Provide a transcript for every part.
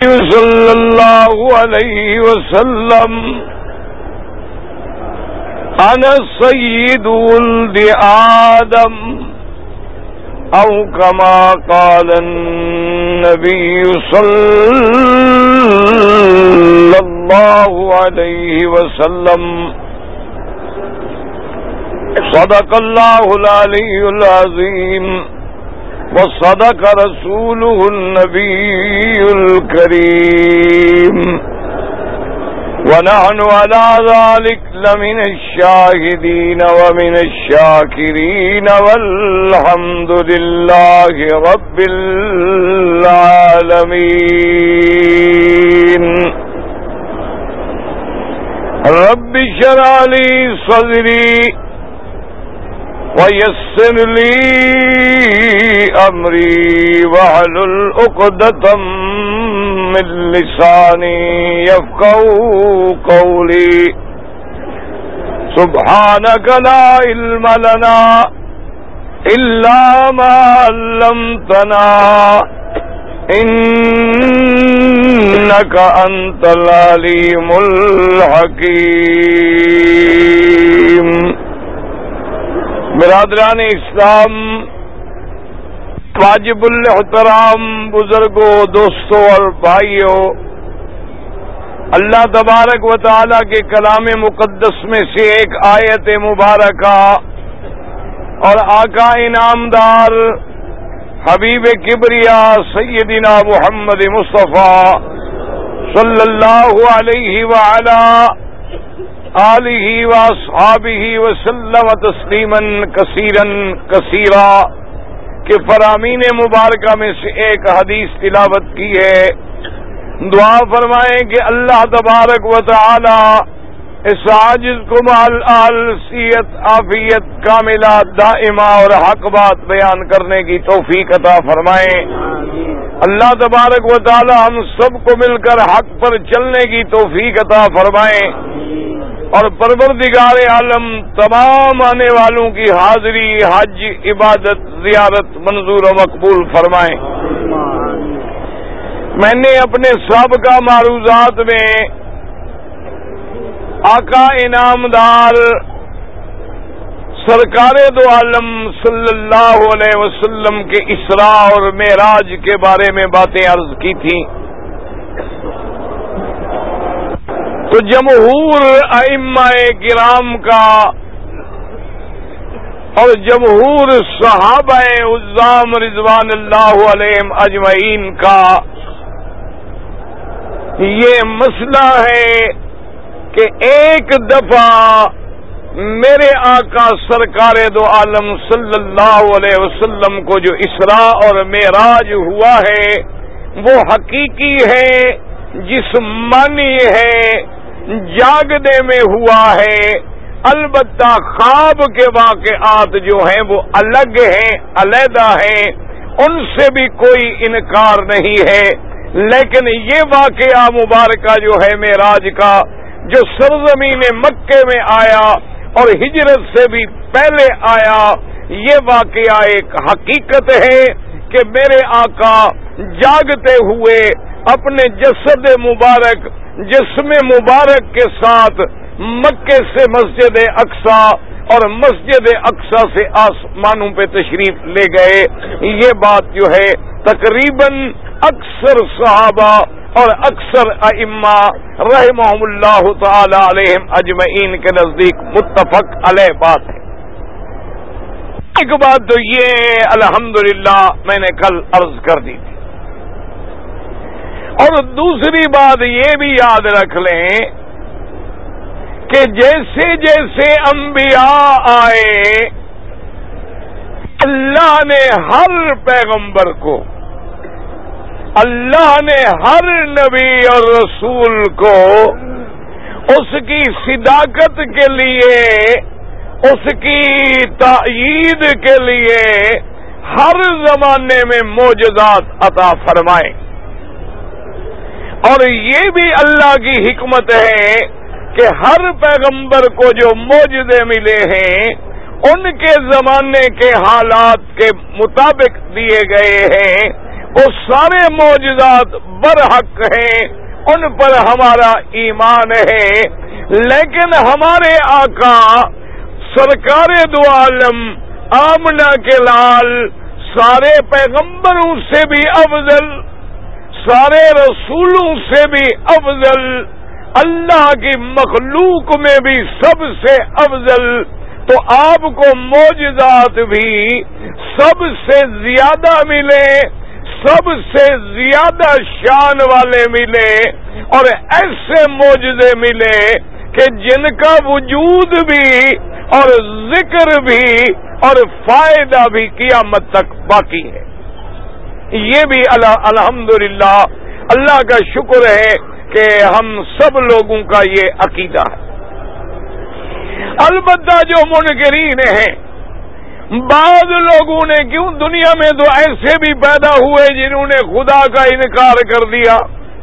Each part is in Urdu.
صلی اللہ علیہ وسلم انا سید ولد آدم او کما قال النبی صلی اللہ علیہ وسلم صدق اللہ العلی العظیم وصدق رسوله النبي الكريم ونحن على ذلك لمن الشاهدين ومن الشاكرين والحمد لله رب العالمين. رب اشرح لي صدري ويسر لي أمري واحلل عقدة من لساني يفقهوا قولي. سبحانك لا علم لنا إلا ما علمتنا إنك أنت العليم الحكيم. برادران اسلام، واجب الاحترام بزرگوں، دوستوں اور بھائیوں، اللہ تبارک و تعالی کے کلام مقدس میں سے ایک آیت مبارکہ اور آقا انعامدار حبیب کبریا سیدنا محمد مصطفیٰ صلی اللہ علیہ وعلا آلہ واصحابہ وسلم تسلیما کثیرا کثیرا کہ فرامین مبارکہ میں سے ایک حدیث تلاوت کی ہے. دعا فرمائیں کہ اللہ تبارک و تعالی اس عاجز کو مال آلسیت عافیت کاملہ دائمہ اور حق بات بیان کرنے کی توفیق عطا فرمائیں. اللہ تبارک و تعالی ہم سب کو مل کر حق پر چلنے کی توفیق عطا فرمائیں اور پروردگار عالم تمام آنے والوں کی حاضری، حج، عبادت، زیارت منظور و مقبول فرمائیں. میں نے اپنے سابقہ معروضات میں آقا انعامدار سرکار دو عالم صلی اللہ علیہ وسلم کے اسراء اور معراج کے بارے میں باتیں عرض کی تھیں. تو جمہور ائمہ کرام کا اور جمہور صحابہ عظام رضوان اللہ علیہم اجمعین کا یہ مسئلہ ہے کہ ایک دفعہ میرے آقا سرکار دو عالم صلی اللہ علیہ وسلم کو جو اسراء اور معراج ہوا ہے وہ حقیقی ہے، جسمانی ہے، جاگنے میں ہوا ہے. البتہ خواب کے واقعات جو ہیں وہ الگ ہیں، علیحدہ ہیں، ان سے بھی کوئی انکار نہیں ہے. لیکن یہ واقعہ مبارکہ جو ہے معراج کا، جو سرزمین مکے میں آیا اور ہجرت سے بھی پہلے آیا، یہ واقعہ ایک حقیقت ہے کہ میرے آقا جاگتے ہوئے اپنے جسد مبارک، جسم مبارک کے ساتھ مکے سے مسجد اقصی اور مسجد اقصی سے آسمانوں پہ تشریف لے گئے. یہ بات جو ہے تقریباً اکثر صحابہ اور اکثر ائمہ رحمہم اللہ تعالی علیہم اجمعین کے نزدیک متفق علیہ بات ہے. ایک بات تو یہ الحمدللہ میں نے کل عرض کر دی تھی، اور دوسری بات یہ بھی یاد رکھ لیں کہ جیسے جیسے انبیاء آئے اللہ نے ہر پیغمبر کو، اللہ نے ہر نبی اور رسول کو اس کی صداقت کے لیے، اس کی تائید کے لیے ہر زمانے میں معجزات عطا فرمائے. اور یہ بھی اللہ کی حکمت ہے کہ ہر پیغمبر کو جو معجزے ملے ہیں ان کے زمانے کے حالات کے مطابق دیے گئے ہیں. وہ سارے معجزات برحق ہیں، ان پر ہمارا ایمان ہے، لیکن ہمارے آقا سرکار دو عالم آمنہ کے لال سارے پیغمبروں سے بھی افضل، سارے رسولوں سے بھی افضل، اللہ کی مخلوق میں بھی سب سے افضل، تو آپ کو معجزات بھی سب سے زیادہ ملے، سب سے زیادہ شان والے ملے، اور ایسے معجزے ملے کہ جن کا وجود بھی اور ذکر بھی اور فائدہ بھی قیامت تک باقی ہے۔ یہ بھی الحمدللہ اللہ کا شکر ہے کہ ہم سب لوگوں کا یہ عقیدہ ہے۔ البتہ جو منکرین ہیں، بعض لوگوں نے، کیوں دنیا میں تو ایسے بھی پیدا ہوئے جنہوں نے خدا کا انکار کر دیا،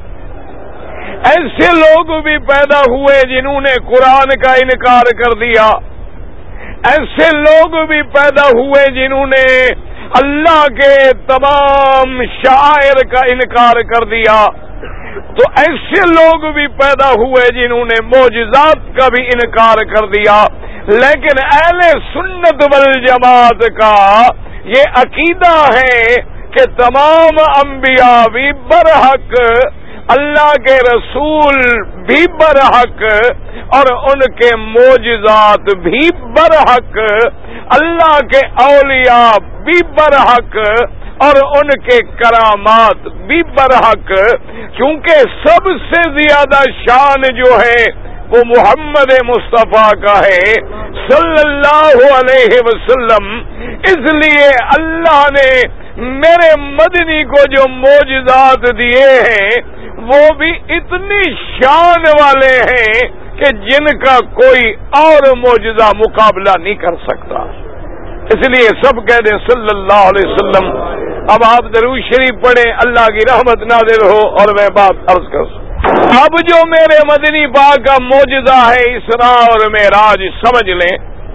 ایسے لوگ بھی پیدا ہوئے جنہوں نے قرآن کا انکار کر دیا، ایسے لوگ بھی پیدا ہوئے جنہوں نے اللہ کے تمام شعائر کا انکار کر دیا، تو ایسے لوگ بھی پیدا ہوئے جنہوں نے معجزات کا بھی انکار کر دیا، لیکن اہل سنت والجماعت کا یہ عقیدہ ہے کہ تمام انبیاء بھی برحق، اللہ کے رسول بھی برحق، اور ان کے معجزات بھی برحق، اللہ کے اولیاء بھی برحق، اور ان کے کرامات بھی برحق، کیونکہ سب سے زیادہ شان جو ہے وہ محمد مصطفیٰ کا ہے صلی اللہ علیہ وسلم۔ اس لیے اللہ نے میرے مدنی کو جو معجزات دیے ہیں وہ بھی اتنی شان والے ہیں کہ جن کا کوئی اور معجزہ مقابلہ نہیں کر سکتا۔ اس لیے سب کہہ دیں صلی اللہ علیہ وسلم۔ اب آپ درود شریف پڑھیں، اللہ کی رحمت نازل ہو، اور میں بات عرض کر سکوں۔ اب جو میرے مدنی پاک کا معجزہ ہے اسراء اور معراج، سمجھ لیں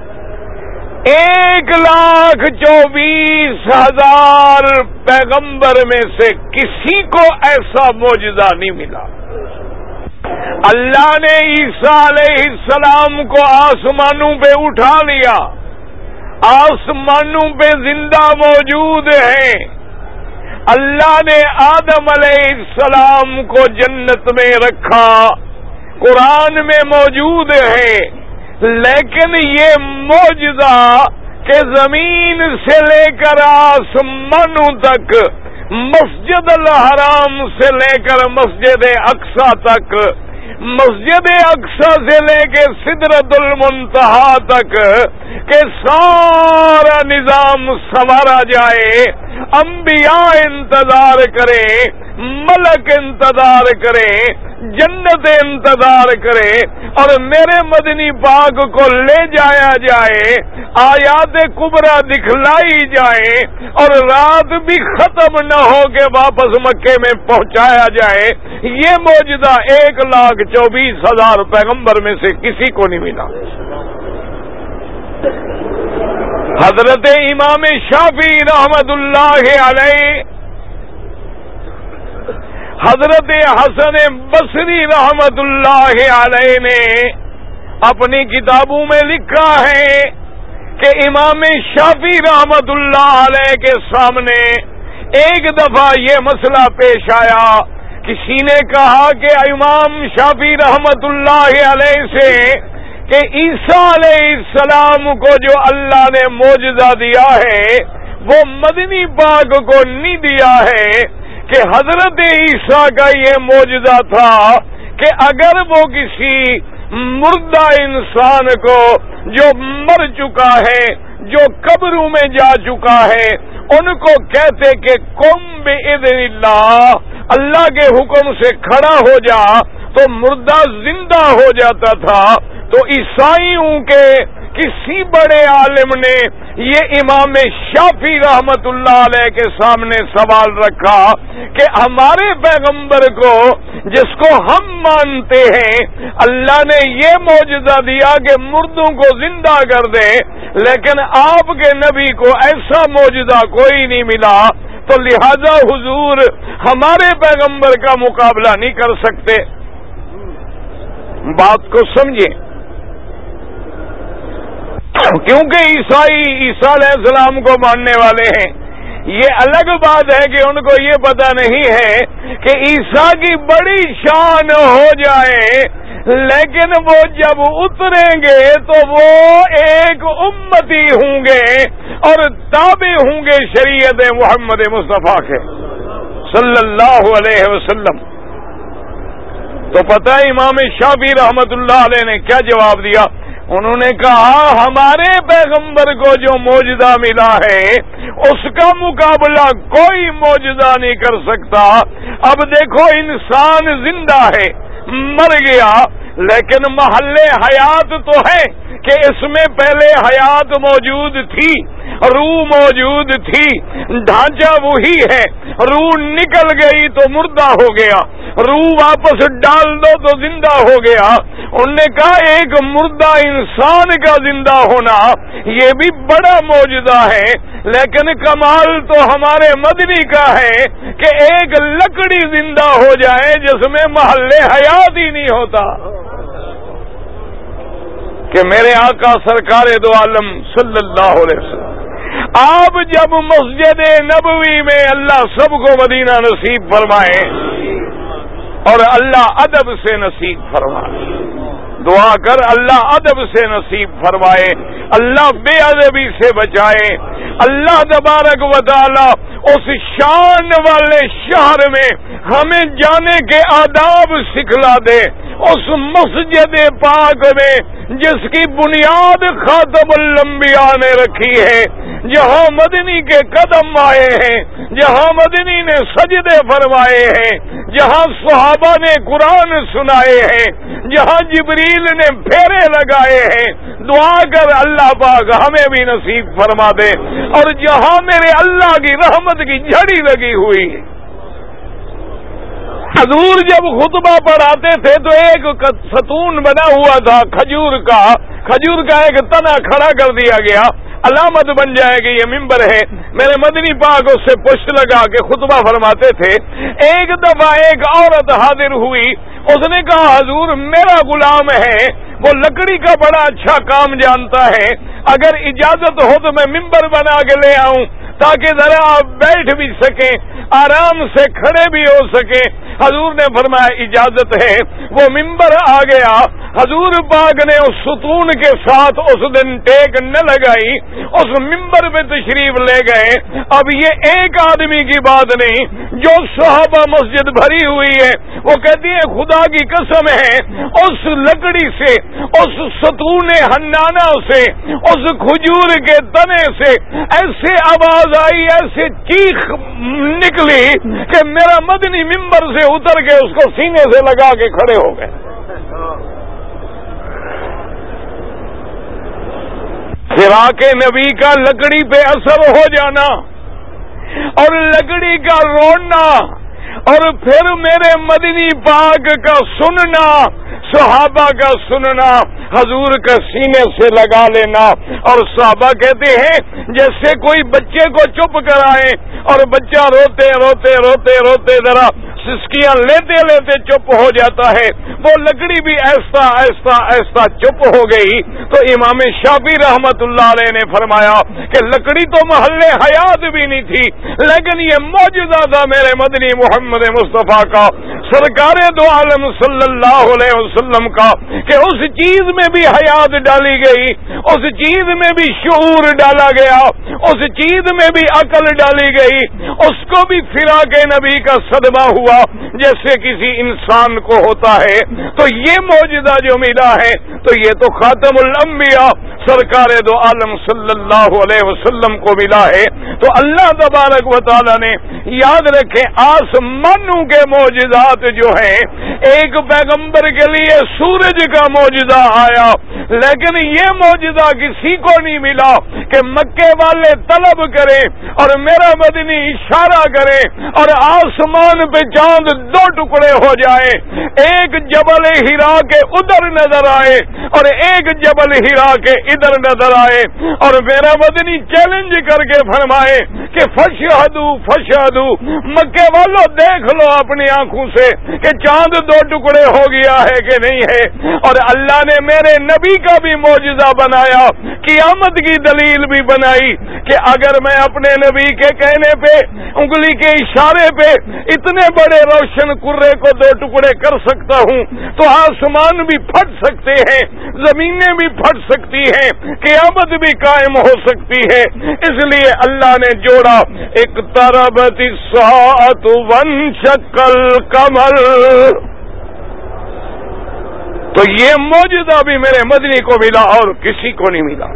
1,24,000 پیغمبر میں سے کسی کو ایسا معجزہ نہیں ملا۔ اللہ نے عیسیٰ علیہ السلام کو آسمانوں پہ اٹھا لیا، آسمانوں پہ زندہ موجود ہیں۔ اللہ نے آدم علیہ السلام کو جنت میں رکھا، قرآن میں موجود ہے، لیکن یہ معجزہ کہ زمین سے لے کر آسمانوں تک، مسجد الحرام سے لے کر مسجد اقصی تک، مسجد اقصی سے لے کے سدرۃ المنتہا تک کہ سارا نظام سنوارا جائے، انبیاء انتظار کریں، ملک انتظار کریں، جنت انتظار کرے، اور میرے مدنی پاک کو لے جایا جائے، آیات کبریٰ دکھلائی جائے، اور رات بھی ختم نہ ہو کے واپس مکے میں پہنچایا جائے، یہ معجزہ 1,24,000 پیغمبر میں سے کسی کو نہیں ملا۔ حضرت امام شافعی رحمت اللہ علیہ، حضرت حسن بصری رحمت اللہ علیہ نے اپنی کتابوں میں لکھا ہے کہ امام شافعی رحمت اللہ علیہ کے سامنے ایک دفعہ یہ مسئلہ پیش آیا، کسی نے کہا کہ امام شافعی رحمت اللہ علیہ سے کہ عیسیٰ علیہ السلام کو جو اللہ نے معجزہ دیا ہے وہ مدنی پاک کو نہیں دیا ہے، کہ حضرت عیسیٰ کا یہ معجزہ تھا کہ اگر وہ کسی مردہ انسان کو جو مر چکا ہے، جو قبروں میں جا چکا ہے، ان کو کہتے کہ قم بإذن اللہ، اللہ کے حکم سے کھڑا ہو جا، تو مردہ زندہ ہو جاتا تھا۔ تو عیسائیوں کے کسی بڑے عالم نے یہ امام شافعی رحمت اللہ علیہ کے سامنے سوال رکھا کہ ہمارے پیغمبر کو جس کو ہم مانتے ہیں اللہ نے یہ معجزہ دیا کہ مردوں کو زندہ کر دے، لیکن آپ کے نبی کو ایسا معجزہ کوئی نہیں ملا، تو لہذا حضور ہمارے پیغمبر کا مقابلہ نہیں کر سکتے. بات کو سمجھیں، کیونکہ عیسیٰ علیہ السلام کو ماننے والے ہیں. یہ الگ بات ہے کہ ان کو یہ پتہ نہیں ہے کہ عیسیٰ کی بڑی شان ہو جائے، لیکن وہ جب اتریں گے تو وہ ایک امتی ہوں گے اور تابع ہوں گے شریعت محمد مصطفیٰ کے صلی اللہ علیہ وسلم. تو پتہ ہے امام شافعی رحمت اللہ علیہ نے کیا جواب دیا؟ انہوں نے کہا ہمارے پیغمبر کو جو معجزہ ملا ہے اس کا مقابلہ کوئی معجزہ نہیں کر سکتا. اب دیکھو انسان زندہ ہے، مر گیا، لیکن محل حیات تو ہے کہ اس میں پہلے حیات موجود تھی، روح موجود تھی، ڈھانچہ وہی ہے. روح نکل گئی تو مردہ ہو گیا، روح واپس ڈال دو تو زندہ ہو گیا. انہوں نے کہا ایک مردہ انسان کا زندہ ہونا یہ بھی بڑا معجزہ ہے، لیکن کمال تو ہمارے مدنی کا ہے کہ ایک لکڑی زندہ ہو جائے جس میں محل حیات ہی نہیں ہوتا. کہ میرے آقا سرکار دو عالم صلی اللہ علیہ وسلم آپ جب مسجد نبوی میں، اللہ سب کو مدینہ نصیب فرمائے اور اللہ ادب سے نصیب فرمائے. دعا کر اللہ ادب سے نصیب فرمائے، اللہ بے ادبی سے بچائے. اللہ تبارک و تعالی اس شان والے شہر میں ہمیں جانے کے آداب سکھلا دے، اس مسجد پاک میں جس کی بنیاد خاتم الانبیاء نے رکھی ہے، جہاں مدنی کے قدم آئے ہیں، جہاں مدنی نے سجدے فرمائے ہیں، جہاں صحابہ نے قرآن سنائے ہیں، جہاں جبریل نے پھیرے لگائے ہیں. دعا کر اللہ پاک ہمیں بھی نصیب فرما دے. اور جہاں میرے اللہ کی رحمت کی جھڑی لگی ہوئی، حضور جب خطبہ پڑھاتے تھے تو ایک ستون بنا ہوا تھا کھجور کا ایک تنا کھڑا کر دیا گیا، علامت بن جائے گی یہ ممبر ہے. میرے مدنی پاک اس سے پشت لگا کے خطبہ فرماتے تھے. ایک دفعہ ایک عورت حاضر ہوئی، اس نے کہا حضور میرا غلام ہے، وہ لکڑی کا بڑا اچھا کام جانتا ہے، اگر اجازت ہو تو میں ممبر بنا کے لے آؤں تاکہ ذرا آپ بیٹھ بھی سکیں، آرام سے کھڑے بھی ہو سکیں. حضور نے فرمایا اجازت ہے. وہ ممبر آ گیا. حضور پاک نے اس ستون کے ساتھ اس دن ٹیک نہ لگائی، اس ممبر پہ تشریف لے گئے. اب یہ ایک آدمی کی بات نہیں، جو صحابہ مسجد بھری ہوئی ہے، وہ کہتی ہے خدا کی قسم ہے اس لکڑی سے، اس ستون حنانہ سے، اس کھجور کے تنے سے ایسے آواز آئی، ایسے چیخ نکلی کہ میرا مدنی ممبر سے اتر کے اس کو سینے سے لگا کے کھڑے ہو گئے. فراق نبی کا لکڑی پہ اثر ہو جانا اور لکڑی کا رونا اور پھر میرے مدنی پاک کا سننا، صحابہ کا سننا، حضور کا سینے سے لگا لینا. اور صحابہ کہتے ہیں جیسے کوئی بچے کو چپ کرائے اور بچہ روتے روتے روتے روتے ذرا سسکیاں لیتے لیتے چپ ہو جاتا ہے، وہ لکڑی بھی ایسا ایسا ایسا چپ ہو گئی. تو امام شافعی رحمت اللہ علیہ نے فرمایا کہ لکڑی تو محل حیات بھی نہیں تھی، لیکن یہ معجزہ تھا میرے مدنی محمد مصطفیٰ کا، سرکار دو عالم صلی اللہ علیہ وسلم کا، کہ اس چیز میں بھی حیات ڈالی گئی، اس چیز میں بھی شعور ڈالا گیا، اس چیز میں بھی عقل ڈالی گئی، اس کو بھی فراق نبی کا صدمہ ہوا جیسے کسی انسان کو ہوتا ہے. تو یہ معجزہ جو ملا ہے تو یہ تو خاتم الانبیاء سرکار دو عالم صلی اللہ علیہ وسلم کو ملا ہے. تو اللہ تبارک و تعالی نے یاد رکھے آسمانوں کے معجزات جو ہیں، ایک پیغمبر کے لیے سورج کا معجزہ فرمایا، لیکن یہ معجزہ کسی کو نہیں ملا کہ مکے والے طلب کریں اور میرا مدنی اشارہ کرے اور آسمان پہ چاند دو ٹکڑے ہو جائے، ایک جبل ہرا کے ادھر نظر آئے اور ایک جبل ہرا کے ادھر نظر آئے، اور میرا مدنی چیلنج کر کے فرمائے کہ فشہدو مکے والوں دیکھ لو اپنی آنکھوں سے کہ چاند دو ٹکڑے ہو گیا ہے کہ نہیں ہے۔ اور اللہ نے میرے نبی کا بھی معجزہ بنایا، قیامت کی دلیل بھی بنائی کہ اگر میں اپنے نبی کے کہنے پہ انگلی کے اشارے پہ اتنے بڑے روشن کرے کو دو ٹکڑے کر سکتا ہوں تو آسمان بھی پھٹ سکتے ہیں، زمینیں بھی پھٹ سکتی ہیں، قیامت بھی قائم ہو سکتی ہے۔ اس لیے اللہ نے جوڑا اقتربت الساعۃ وانشق القمر، تو یہ معجزہ بھی میرے مدنی کو ملا اور کسی کو نہیں ملا۔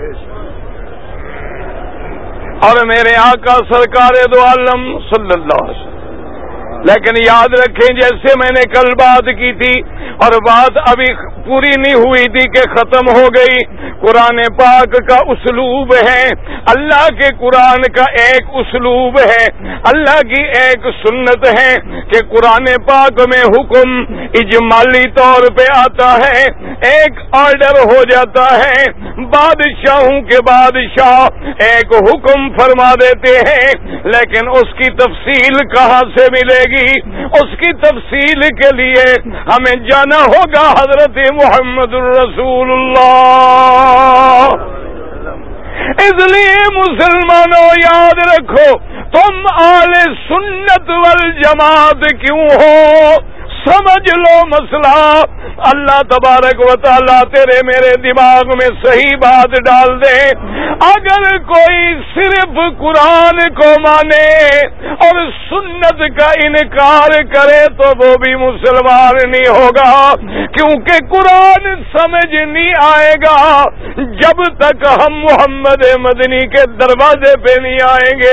اور میرے آقا سرکار دو عالم صلی اللہ علیہ وسلم، لیکن یاد رکھیں جیسے میں نے کل بات کی تھی اور بات ابھی پوری نہیں ہوئی تھی کہ ختم ہو گئی، قرآن پاک کا اسلوب ہے، اللہ کے قرآن کا ایک اسلوب ہے، اللہ کی ایک سنت ہے کہ قرآن پاک میں حکم اجمالی طور پہ آتا ہے، ایک آرڈر ہو جاتا ہے، بادشاہوں کے بادشاہ ایک حکم فرما دیتے ہیں، لیکن اس کی تفصیل کہاں سے ملے گی؟ اس کی تفصیل کے لیے ہمیں جانا ہوگا حضرت محمد الرسول اللہ۔ اس لیے مسلمانوں یاد رکھو، تم اہل سنت والجماعت کیوں ہو؟ سمجھ لو مسئلہ، اللہ تبارک و تعالیٰ تیرے میرے دماغ میں صحیح بات ڈال دے۔ اگر کوئی صرف قرآن کو مانے اور سنت کا انکار کرے تو وہ بھی مسلمان نہیں ہوگا، کیونکہ قرآن سمجھ نہیں آئے گا جب تک ہم محمد مدنی کے دروازے پہ نہیں آئیں گے۔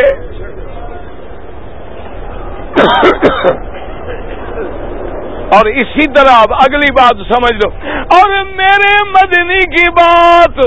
اور اسی طرح اب اگلی بات سمجھ لو، اور میرے مدنی کی بات،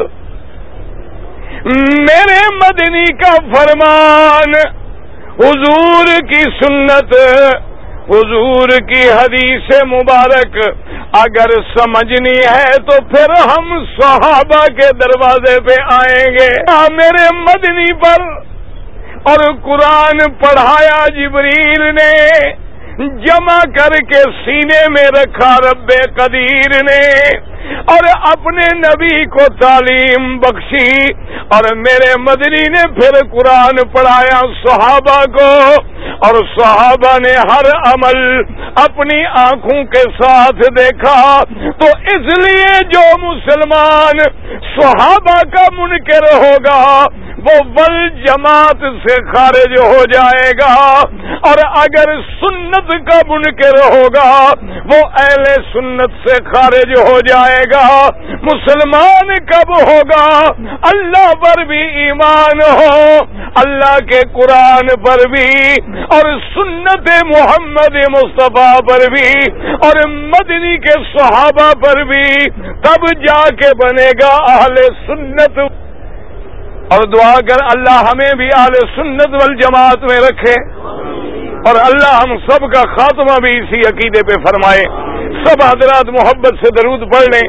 میرے مدنی کا فرمان، حضور کی سنت، حضور کی حدیث مبارک اگر سمجھنی ہے تو پھر ہم صحابہ کے دروازے پہ آئیں گے۔ میرے مدنی پر اور قرآن پڑھایا جبریل نے، جمع کر کے سینے میں رکھا رب قدیر نے، اور اپنے نبی کو تعلیم بخشی، اور میرے مدنی نے پھر قرآن پڑھایا صحابہ کو، اور صحابہ نے ہر عمل اپنی آنکھوں کے ساتھ دیکھا۔ تو اس لیے جو مسلمان صحابہ کا منکر ہوگا وہ والجماعت سے خارج ہو جائے گا، اور اگر سنت کا منکر ہوگا وہ اہل سنت سے خارج ہو جائے گا۔ مسلمان کب ہوگا؟ اللہ پر بھی ایمان ہو، اللہ کے قرآن پر بھی اور سنت محمد مصطفیٰ پر بھی اور مدنی کے صحابہ پر بھی، تب جا کے بنے گا اہل سنت۔ اور دعا کر اللہ ہمیں بھی اہل سنت والجماعت میں رکھے، اور اللہ ہم سب کا خاتمہ بھی اسی عقیدے پہ فرمائے۔ سب حضرات محبت سے درود پڑھ لیں،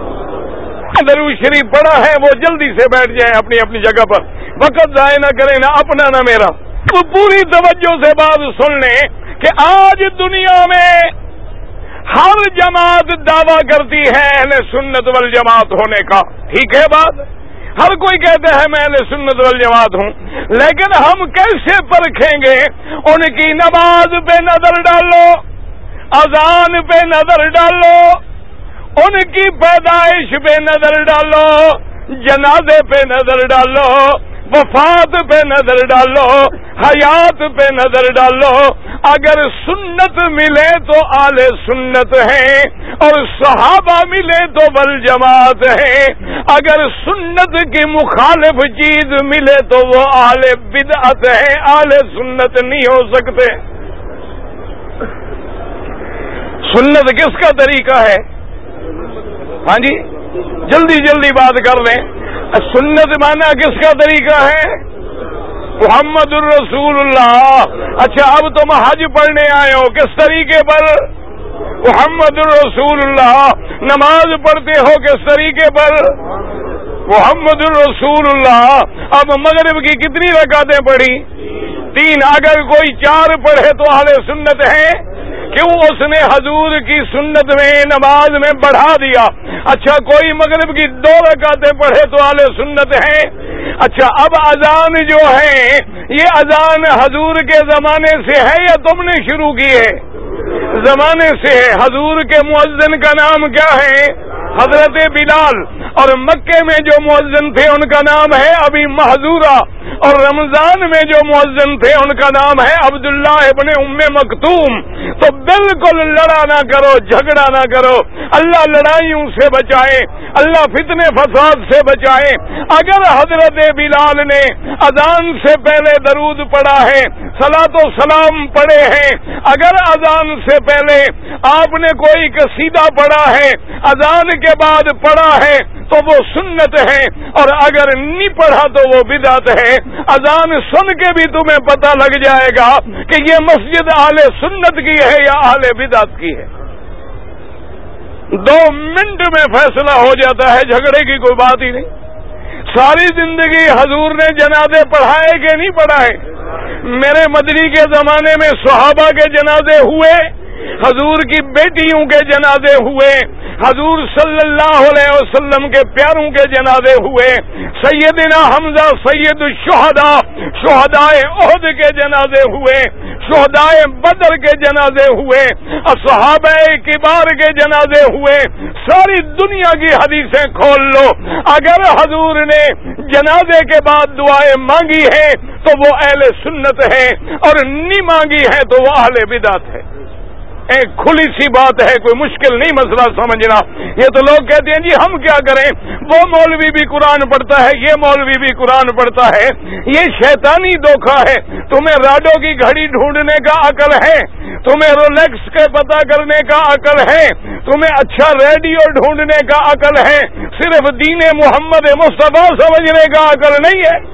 درود شریف پڑھا ہے وہ جلدی سے بیٹھ جائیں اپنی اپنی جگہ پر، وقت ضائع نہ کریں، نہ اپنا نہ میرا۔ تو پوری توجہ سے بات سن لیں کہ آج دنیا میں ہر جماعت دعویٰ کرتی ہے اہل سنت والجماعت ہونے کا، ٹھیک ہے بات؟ ہر کوئی کہتا ہے میں اہل سنت والجماعت ہوں، لیکن ہم کیسے پرکھیں گے؟ ان کی نماز پہ نظر ڈالو، اذان پہ نظر ڈالو، ان کی پیدائش پہ نظر ڈالو، جنازے پہ نظر ڈالو، وفات پہ نظر ڈالو، حیات پہ نظر ڈالو۔ اگر سنت ملے تو اہل سنت ہیں، اور صحابہ ملے تو والجماعت ہیں۔ اگر سنت کی مخالف چیز ملے تو وہ اہل بدعت ہیں، اہل سنت نہیں ہو سکتے۔ سنت کس کا طریقہ ہے؟ ہاں جی، جلدی جلدی بات کر لیں. سنت مانا کس کا طریقہ ہے؟ محمد الرسول اللہ. اچھا اب تم حج پڑھنے آئے ہو کس طریقے پر؟ محمد الرسول اللہ. نماز پڑھتے ہو کس طریقے پر؟ محمد الرسول اللہ. اب مغرب کی کتنی رکعتیں پڑھی؟ 3. اگر کوئی 4 پڑھے تو اہل سنت ہے؟ کیوں؟ اس نے حضور کی سنت میں نماز میں بڑھا دیا. اچھا کوئی مغرب کی 2 رکعتیں پڑھے تو اہل سنت ہے؟ اچھا اب اذان جو ہے یہ اذان حضور کے زمانے سے ہے یا تم نے شروع کی ہے؟ زمانے سے ہے. حضور کے مؤذن کا نام کیا ہے؟ حضرت بلال. اور مکے میں جو مؤذن تھے ان کا نام ہے ابی محذورہ. اور رمضان میں جو مؤذن تھے ان کا نام ہے عبداللہ ابن ام مکتوم. تو بالکل لڑا نہ کرو، جھگڑا نہ کرو. اللہ لڑائیوں سے بچائے، اللہ فتنے فساد سے بچائے. اگر حضرت بلال نے اذان سے پہلے درود پڑھا ہے، صلاۃ و سلام پڑھے ہیں، اگر اذان سے پہلے آپ نے کوئی قصیدہ پڑھا ہے، اذان کے بعد پڑھا ہے تو وہ سنت ہے، اور اگر نہیں پڑھا تو وہ بدعت ہے. اذان سن کے بھی تمہیں پتہ لگ جائے گا کہ یہ مسجد اہل سنت کی ہے یا اہل بدعت کی ہے. 2 منٹ میں فیصلہ ہو جاتا ہے، جھگڑے کی کوئی بات ہی نہیں. ساری زندگی حضور نے جنازے پڑھائے کہ نہیں پڑھائے؟ میرے مدنی کے زمانے میں صحابہ کے جنازے ہوئے، حضور کی بیٹیوں کے جنازے ہوئے، حضور صلی اللہ علیہ وسلم کے پیاروں کے جنازے ہوئے، سیدنا حمزہ سید الشہداء شہدائے احد کے جنازے ہوئے، شہدائے بدر کے جنازے ہوئے، صحابہ کبار کے جنازے ہوئے. ساری دنیا کی حدیثیں کھول لو، اگر حضور نے جنازے کے بعد دعائیں مانگی ہے تو وہ اہل سنت ہے، اور نہیں مانگی ہے تو وہ اہل بدعت ہے. ایک کھلی سی بات ہے، کوئی مشکل نہیں مسئلہ سمجھنا. یہ تو لوگ کہتے ہیں جی ہم کیا کریں، وہ مولوی بھی قرآن پڑھتا ہے، یہ مولوی بھی قرآن پڑھتا ہے. یہ شیطانی دھوکہ ہے. تمہیں راڈو کی گھڑی ڈھونڈنے کا عقل ہے، تمہیں رولیکس کے پتہ کرنے کا عقل ہے، تمہیں اچھا ریڈیو ڈھونڈنے کا عقل ہے، صرف دین محمد مصطفیٰ سمجھنے کا عقل نہیں ہے.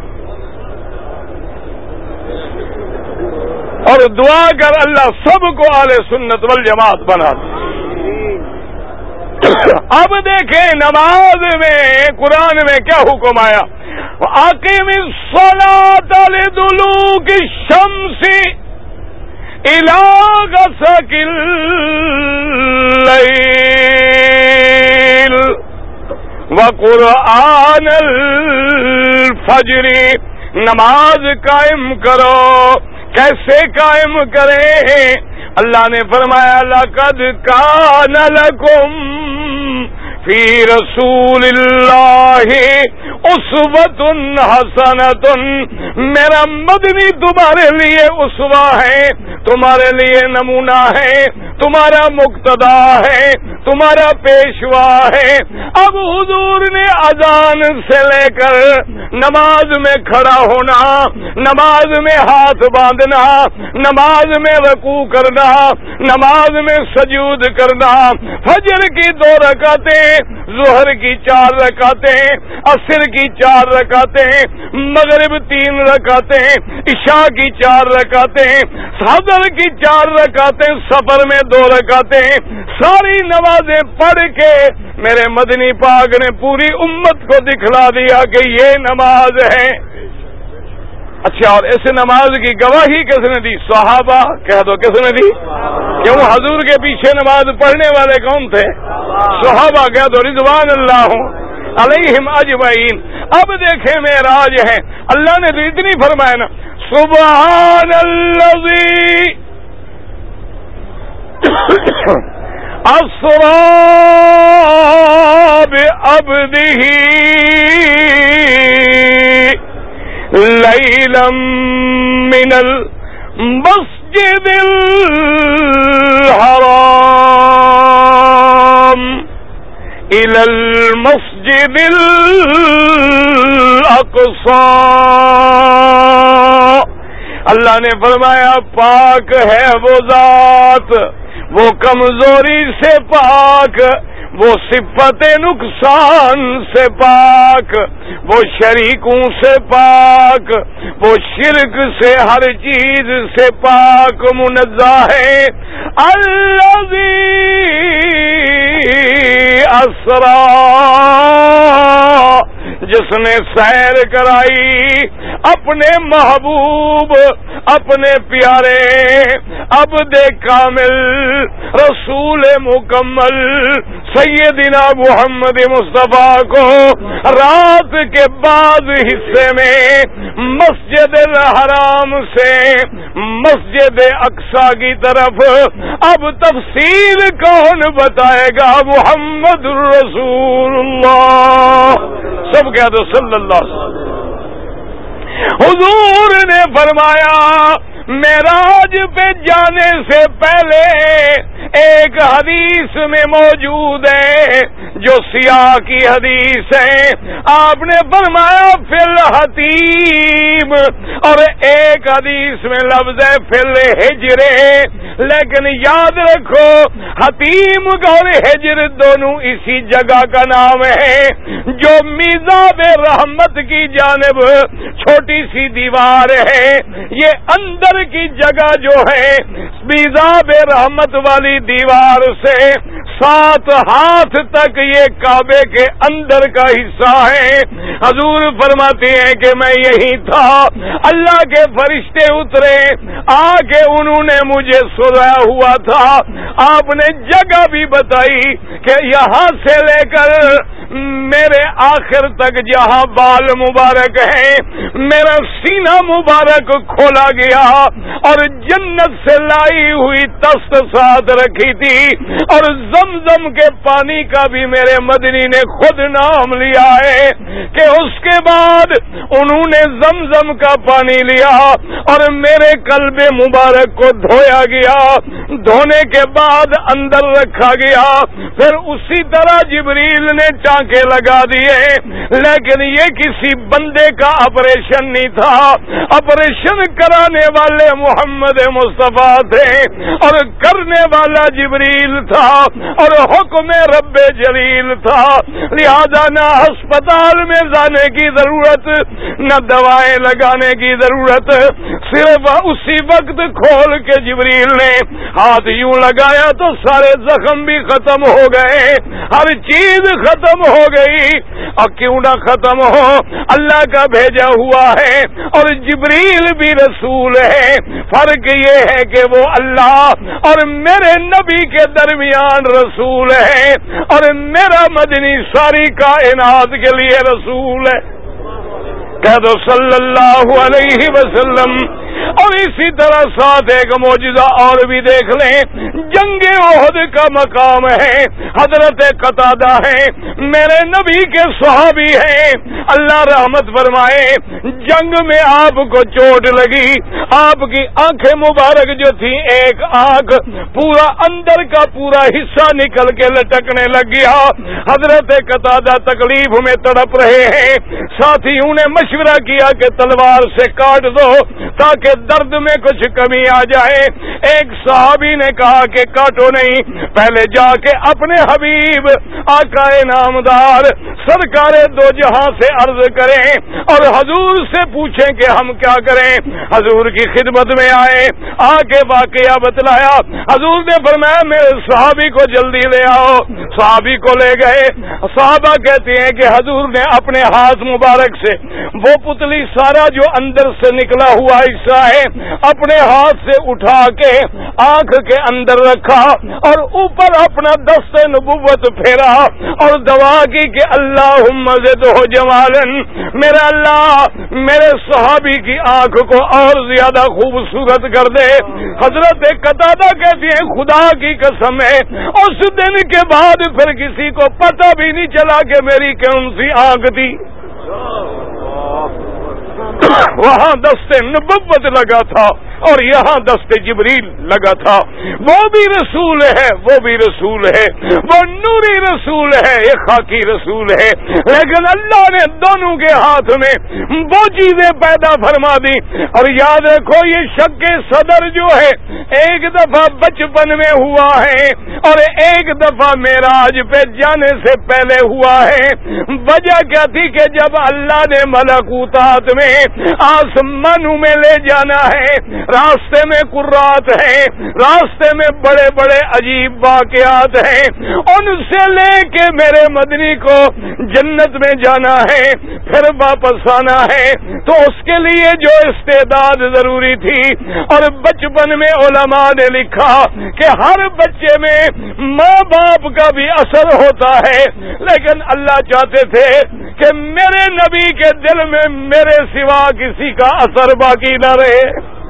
اور دعا کر اللہ سب کو اہل سنت والجماعت بنا دے. اب دیکھیں نماز میں قرآن میں کیا حکم آیا؟ اقیم الصلاۃ لدلوک الشمس الی غسق اللیل وقرآن الفجر. نماز قائم کرو. کیسے قائم کریں؟ اللہ نے فرمایا لقد کان لکم فی رسول اللہ اسوۃ حسنۃ. میرا مدنی تمہارے لیے اسوہ ہے، تمہارے لیے نمونہ ہے، تمہارا مقتدا ہے، تمہارا پیشوا ہے. اب حضور نے اذان سے لے کر نماز میں کھڑا ہونا، نماز میں ہاتھ باندھنا، نماز میں رکوع کرنا، نماز میں سجود کرنا، فجر کی 2 رکعتیں، ظہر کی 4 رکعتیں، عصر کی 4 رکعتیں، مغرب 3 رکعتیں، عشاء کی 4 رکعتیں، حضر کی 4 رکعتیں، سفر میں 2 رکعتیں. ساری نمازیں پڑھ کے میرے مدنی پاک نے پوری امت کو دکھلا دیا کہ یہ نماز ہے. اچھا اور اس نماز کی گواہی کس نے دی؟ صحابہ. کہہ دو کس نے دی؟ کیوں حضور کے پیچھے نماز پڑھنے والے کون تھے؟ صحابہ. کہہ دو رضوان اللہ علیہم اجمعین. اب دیکھیں معراج ہے، اللہ نے تو اتنی فرمایا نا سبحان الذی اسری بعبدہ لیلا من المسجد الحرام الى المسجد الاقصى. اللہ نے فرمایا پاک ہے وہ ذات، وہ کمزوری سے پاک، وہ صفت نقصان سے پاک، وہ شریکوں سے پاک، وہ شرک سے ہر چیز سے پاک منزہ ہے۔ الذی اسرا، جس نے سیر کرائی اپنے محبوب، اپنے پیارے عبد کامل، رسول مکمل سیدنا محمد مصطفیٰ کو رات کے بعد حصے میں مسجد الحرام سے مسجد اقصی کی طرف۔ اب تفصیل کون بتائے گا؟ محمد رسول اللہ، سب کہہ دو صلی اللہ علیہ وسلم۔ حضور نے فرمایا معراج پہ جانے سے پہلے ایک حدیث میں موجود ہے جو سیاہ کی حدیث ہے، آپ نے فرمایا فی الحتیم، اور ایک حدیث میں لفظ ہے فی الحجر، لیکن یاد رکھو حتیم اور حجر دونوں اسی جگہ کا نام ہے جو میزاب رحمت کی جانب چھوٹی سی دیوار ہے۔ یہ اندر کی جگہ جو ہے میزاب رحمت والی دیوار سے 7 ہاتھ تک یہ کعبے کے اندر کا حصہ ہے۔ حضور فرماتے ہیں کہ میں یہی تھا، اللہ کے فرشتے اترے آ کے انہوں نے مجھے سلایا ہوا تھا، آپ نے جگہ بھی بتائی کہ یہاں سے لے کر میرے آخر تک جہاں بال مبارک ہیں میرا سینہ مبارک کھولا گیا اور جنت سے لائی ہوئی دست ساتھ رکھی تھی، اور زمزم کے پانی کا بھی میرے مدنی نے خود نام لیا ہے کہ اس کے بعد انہوں نے زمزم کا پانی لیا اور میرے قلب مبارک کو دھویا گیا، دھونے کے بعد اندر رکھا گیا، پھر اسی طرح جبریل نے ٹانکے لگا دیے، لیکن یہ کسی بندے کا آپریشن نہیں تھا، آپریشن کرانے والے محمد مصطفیٰ تھے اور کرنے والا جبریل تھا اور حکم رب جلیل تھا، لہذا نہ ہسپتال میں جانے کی ضرورت نہ دوائیں لگانے کی ضرورت، صرف اسی وقت کھول کے جبریل نے ہاتھ یوں لگایا تو سارے زخم بھی ختم ہو گئے، ہر چیز ختم ہو گئی۔ اور کیوں نہ ختم ہو، اللہ کا بھیجا ہوا ہے اور جبریل بھی رسول ہے، فرق یہ ہے کہ وہ اللہ اور میرے نبی کے درمیان رسول ہے اور میرا مدنی ساری کائنات کے لیے رسول ہے، کہہ دو صلی اللہ علیہ وسلم۔ اور اسی طرح ساتھ ایک معجزہ اور بھی دیکھ لیں، جنگ احد کا مقام ہے، حضرت قتادہ ہیں میرے نبی کے صحابی ہیں، اللہ رحمت فرمائے، جنگ میں آپ کو چوٹ لگی، آپ کی آنکھیں مبارک جو تھی ایک آنکھ پورا اندر کا پورا حصہ نکل کے لٹکنے لگ گیا، حضرت قتادہ تکلیف میں تڑپ رہے ہیں، ساتھیوں نے مشورہ کیا کہ تلوار سے کاٹ دو تاکہ درد میں کچھ کمی آ جائے، ایک صحابی نے کہا کہ کاٹو نہیں، پہلے جا کے اپنے حبیب آقا نامدار سرکار دو جہاں سے عرض کریں اور حضور سے پوچھیں کہ ہم کیا کریں۔ حضور کی خدمت میں آئے، آ کے واقعہ بتلایا، حضور نے فرمایا میرے صحابی کو جلدی لے آؤ، صحابی کو لے گئے، صحابہ کہتے ہیں کہ حضور نے اپنے ہاتھ مبارک سے وہ پتلی سارا جو اندر سے نکلا ہوا حصہ ہے اپنے ہاتھ سے اٹھا کے آنکھ کے اندر رکھا اور اوپر اپنا دست نبوت پھیرا اور دعا کی کہ اللہم زدہ جمالا، میرا اللہ میرے صحابی کی آنکھ کو اور زیادہ خوبصورت کر دے۔ حضرت قتادہ کہتے ہیں خدا کی قسم ہے اس دن کے بعد پھر کسی کو پتہ بھی نہیں چلا کہ میری کون سی آنکھ تھی، وہاں دست نبوت لگا تھا، اور یہاں دست جبریل لگا تھا. وہ بھی رسول ہے, وہ بھی رسول ہے, وہ نوری رسول ہے, یہ خاکی رسول ہے, لیکن اللہ نے دونوں کے ہاتھ میں وہ چیزیں پیدا فرما دی. اور یاد رکھو یہ شک صدر جو ہے ایک دفعہ بچپن میں ہوا ہے اور ایک دفعہ معراج پہ جانے سے پہلے ہوا ہے. وجہ کیا تھی کہ جب اللہ نے ملکوتات میں آسمانوں میں لے جانا ہے, راستے میں قرات ہیں, راستے میں بڑے بڑے عجیب واقعات ہیں, ان سے لے کے میرے مدنی کو جنت میں جانا ہے, پھر واپس آنا ہے. تو اس کے لیے جو استعداد ضروری تھی, اور بچپن میں علماء نے لکھا کہ ہر بچے میں ماں باپ کا بھی اثر ہوتا ہے, لیکن اللہ چاہتے تھے کہ میرے نبی کے دل میں میرے سوا کسی کا اثر باقی نہ رہے.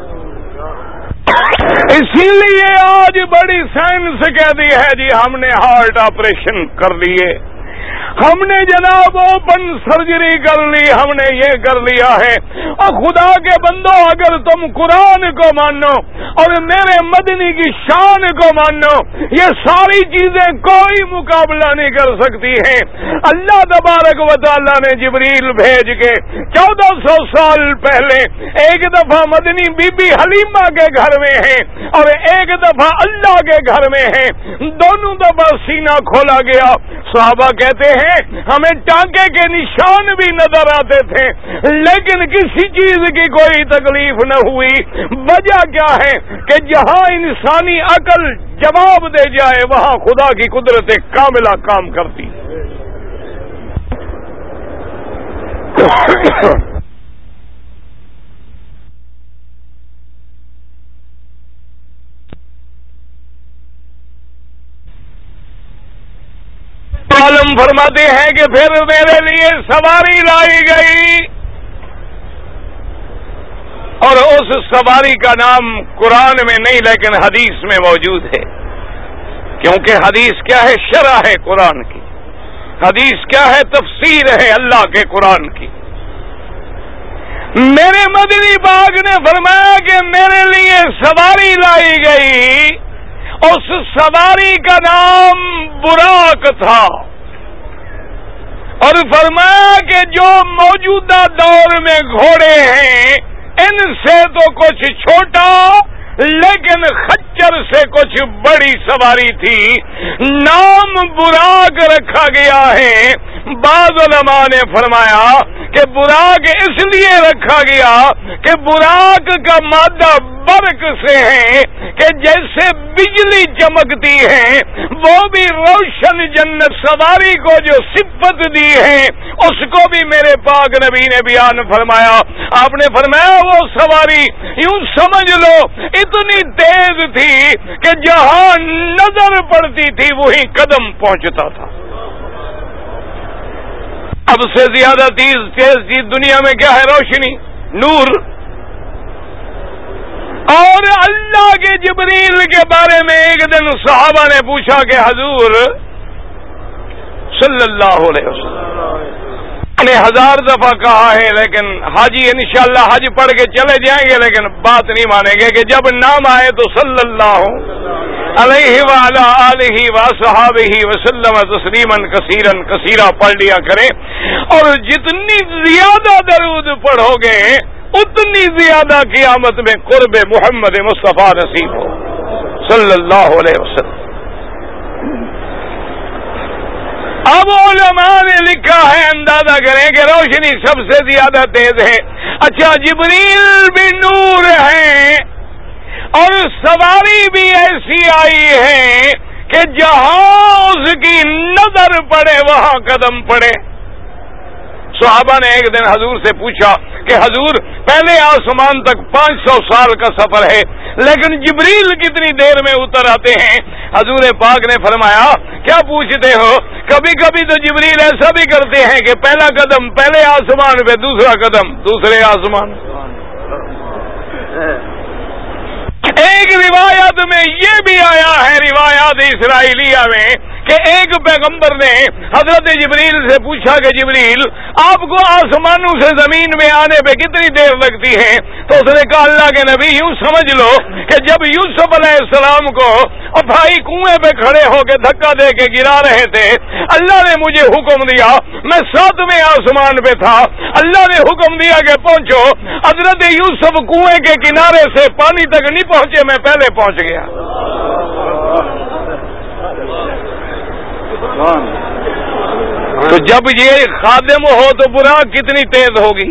اسی لیے آج بڑی سائنس کہتی ہے جی ہم نے ہارٹ آپریشن کر لیے, ہم نے جناب اوپن سرجری کر لی, ہم نے یہ کر لیا ہے. اور خدا کے بندو اگر تم قرآن کو مانو اور میرے مدنی کی شان کو مانو, یہ ساری چیزیں کوئی مقابلہ نہیں کر سکتی ہیں. اللہ تبارک و تعالیٰ نے جبریل بھیج کے 1400 سال پہلے ایک دفعہ مدنی بی بی حلیمہ کے گھر میں ہیں اور ایک دفعہ اللہ کے گھر میں ہیں. دونوں دفعہ سینہ کھولا گیا. صحابہ کہتے ہیں ہمیں ٹانکے کے نشان بھی نظر آتے تھے, لیکن کسی چیز کی کوئی تکلیف نہ ہوئی. وجہ کیا ہے کہ جہاں انسانی عقل جواب دے جائے وہاں خدا کی قدرت کاملہ کام کرتی. عالم فرماتے ہیں کہ پھر میرے لیے سواری لائی گئی, اور اس سواری کا نام قرآن میں نہیں لیکن حدیث میں موجود ہے, کیونکہ حدیث کیا ہے؟ شرح ہے قرآن کی. حدیث کیا ہے؟ تفسیر ہے اللہ کے قرآن کی. میرے مدنی باغ نے فرمایا کہ میرے لیے سواری لائی گئی, اس سواری کا نام براق تھا, اور فرمایا کہ جو موجودہ دور میں گھوڑے ہیں ان سے تو کچھ چھوٹا لیکن خچر سے کچھ بڑی سواری تھی, نام براق رکھا گیا ہے. بعض علماء نے فرمایا کہ براق اس لیے رکھا گیا کہ براق کا مادہ برق سے ہے کہ جیسے بجلی چمکتی ہے وہ بھی روشن جنت سواری کو جو صفت دی ہے اس کو بھی میرے پاک نبی نے بیان فرمایا. آپ نے فرمایا وہ سواری یوں سمجھ لو اتنی تیز تھی کہ جہاں نظر پڑتی تھی وہی قدم پہنچتا تھا. اب سے زیادہ تیز چیز دنیا میں کیا ہے؟ روشنی, نور. اور اللہ کے جبریل کے بارے میں ایک دن صحابہ نے پوچھا کہ حضور صلی اللہ علیہ وسلم نے 1000 دفعہ کہا ہے لیکن حاجی انشاءاللہ حج پڑھ کے چلے جائیں گے لیکن بات نہیں مانیں گے کہ جب نام آئے تو صلی اللہ علیہ وعلی آلہ وصحابہ وسلم تسلیما کثیرا کثیرا پڑھ لیا کریں, اور جتنی زیادہ درود پڑھو گے اتنی زیادہ قیامت میں قرب محمد مصطفیٰ نصیب ہو صلی اللہ علیہ وسلم. اب علماء نے لکھا ہے, اندازہ کریں کہ روشنی سب سے زیادہ تیز ہے. اچھا جبریل بھی نور ہیں اور سواری بھی ایسی آئی ہے کہ جہاں اس کی نظر پڑے وہاں قدم پڑے. صحابہ نے ایک دن حضور سے پوچھا کہ حضور پہلے آسمان تک 500 سال کا سفر ہے لیکن جبریل کتنی دیر میں اتر آتے ہیں؟ حضور پاک نے فرمایا کیا پوچھتے ہو, کبھی کبھی تو جبریل ایسا بھی کرتے ہیں کہ پہلا قدم پہلے آسمان پہ, دوسرا قدم دوسرے آسمان. ایک روایت میں یہ بھی آیا ہے، روایات اسرائیلیہ میں، کہ ایک پیغمبر نے حضرت جبریل سے پوچھا کہ جبریل آپ کو آسمانوں سے زمین میں آنے پہ کتنی دیر لگتی ہے؟ تو اس نے کہا اللہ کے نبی یوں سمجھ لو کہ جب یوسف علیہ السلام کو اور بھائی کنویں پہ کھڑے ہو کے دھکا دے کے گرا رہے تھے، اللہ نے مجھے حکم دیا، میں 7ویں آسمان پہ تھا، اللہ نے حکم دیا کہ پہنچو، حضرت یوسف کنویں کے کنارے سے پانی تک نہیں پہنچے، میں پہلے پہنچ گیا۔ تو جب یہ خادم ہو تو براق کتنی تیز ہوگی؟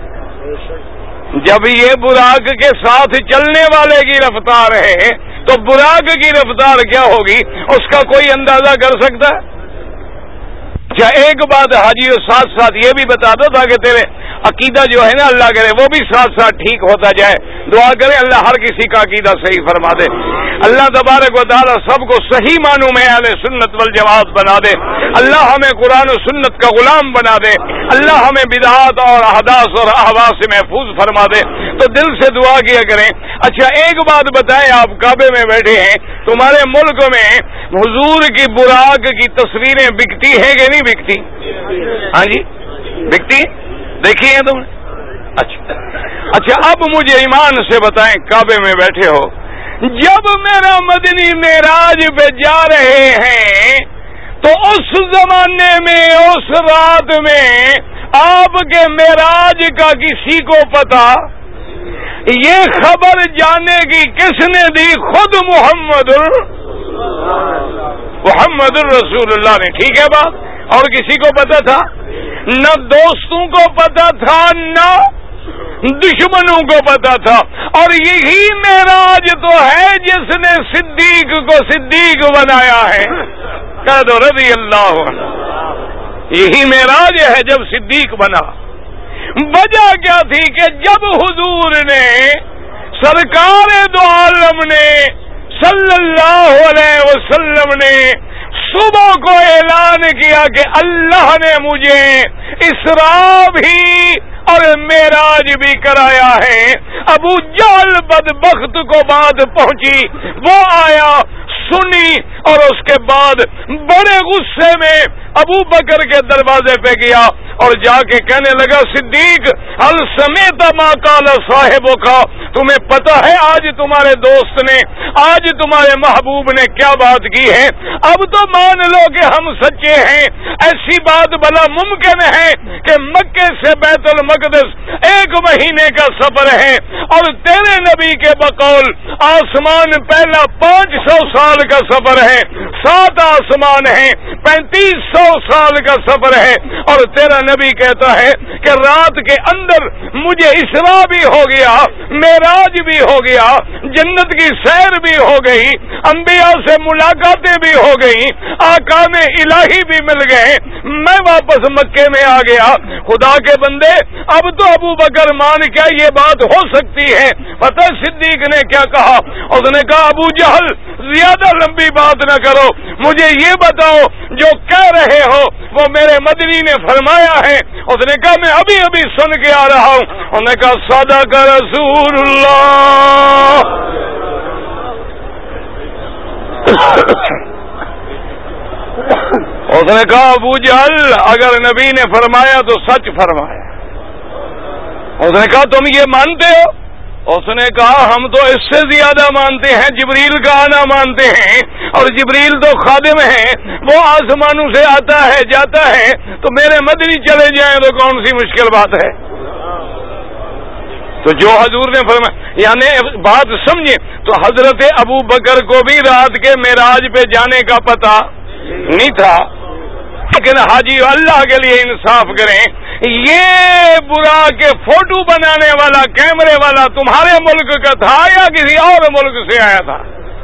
جب یہ براق کے ساتھ چلنے والے کی رفتار ہے تو براق کی رفتار کیا ہوگی؟ اس کا کوئی اندازہ کر سکتا ہے؟ کیا ایک بات حاجی ساتھ ساتھ یہ بھی بتا دو تاکہ تیرے عقیدہ جو ہے نا اللہ کرے وہ بھی ساتھ ساتھ ٹھیک ہوتا جائے، دعا کرے اللہ ہر کسی کا عقیدہ صحیح فرما دے، اللہ تبارک و تعالی سب کو صحیح معنوں میں اہل سنت والجماعت بنا دے، اللہ ہمیں قرآن و سنت کا غلام بنا دے، اللہ ہمیں بدعات اور احداث اور احواس سے محفوظ فرما دے۔ تو دل سے دعا کیا کریں۔ اچھا ایک بات بتائیں، آپ کعبے میں بیٹھے ہیں، تمہارے ملک میں حضور کی براق کی تصویریں بکتی ہیں کہ نہیں بکتی؟ ہاں جی بکتی، دیکھی ہیں تم نے؟ اچھا اب مجھے ایمان سے بتائیں، کعبے میں بیٹھے ہو، جب میرا مدنی معراج پہ جا رہے ہیں تو اس زمانے میں اس رات میں آپ کے معراج کا کسی کو پتا؟ یہ خبر جاننے کی کس نے دی؟ خود محمد الرسول اللہ نے۔ ٹھیک ہے بات؟ اور کسی کو پتا تھا؟ نہ دوستوں کو پتا تھا نہ دشمنوں کو پتا تھا، اور یہی معراج تو ہے جس نے صدیق کو صدیق بنایا ہے، کہہ دو رضی اللہ عنہ۔ یہی معراج ہے جب صدیق بنا۔ وجہ کیا تھی کہ جب حضور نے سرکار دو عالم نے صلی اللہ علیہ وسلم نے صبح کو اعلان کیا کہ اللہ نے مجھے اسراء بھی اور معراج بھی کرایا ہے، ابو جہل بدبخت کو بات پہنچی، وہ آیا سنی اور اس کے بعد بڑے غصے میں ابو بکر کے دروازے پہ گیا اور جا کے کہنے لگا صدیق ہل سمیت ما قال صاحبوں کا، تمہیں پتا ہے آج تمہارے دوست نے، آج تمہارے محبوب نے کیا بات کی ہے؟ اب تو مان لو کہ ہم سچے ہیں۔ ایسی بات بلا ممکن ہے کہ مکے سے بیت المقدس 1 مہینے کا سفر ہے اور تیرے نبی کے بقول آسمان پہلا 500 سال کا سفر ہے، 7 آسمان ہیں، 3500 سال کا سفر ہے، اور تیرا نبی کہتا ہے کہ رات کے اندر مجھے اسراء بھی ہو گیا، معراج بھی ہو گیا، جنت کی سیر بھی ہو گئی، انبیاء سے ملاقاتیں بھی ہو گئی، آقام الہی بھی مل گئے، میں واپس مکے میں آ گیا۔ خدا کے بندے اب تو ابو بکر مان کیا یہ بات ہو سکتی ہے؟ پتہ صدیق نے کیا کہا؟ اس نے کہا ابو جہل زیادہ لمبی بات نہ کرو، مجھے یہ بتاؤ جو کہہ رہے ہو وہ میرے مدنی نے فرمایا ہے۔ اس نے کہا میں ابھی ابھی سن کے آ رہا ہوں۔ انہوں نے کہا صدق رسول اللہ۔ اس نے کہا ابو جہل اگر نبی نے فرمایا تو سچ فرمایا۔ اس نے کہا تم یہ مانتے ہو؟ اس نے کہا ہم تو اس سے زیادہ مانتے ہیں، جبریل کا آنا مانتے ہیں، اور جبریل تو خادم ہیں، وہ آسمانوں سے آتا ہے جاتا ہے، تو میرے مدنی چلے جائیں تو کون سی مشکل بات ہے؟ تو جو حضور نے فرمایا، یعنی بات سمجھے تو حضرت ابو بکر کو بھی رات کے معراج پہ جانے کا پتہ نہیں تھا، لیکن حاجی اللہ کے لیے انصاف کریں، یہ برا کے فوٹو بنانے والا کیمرے والا تمہارے ملک کا تھا یا کسی اور ملک سے آیا تھا؟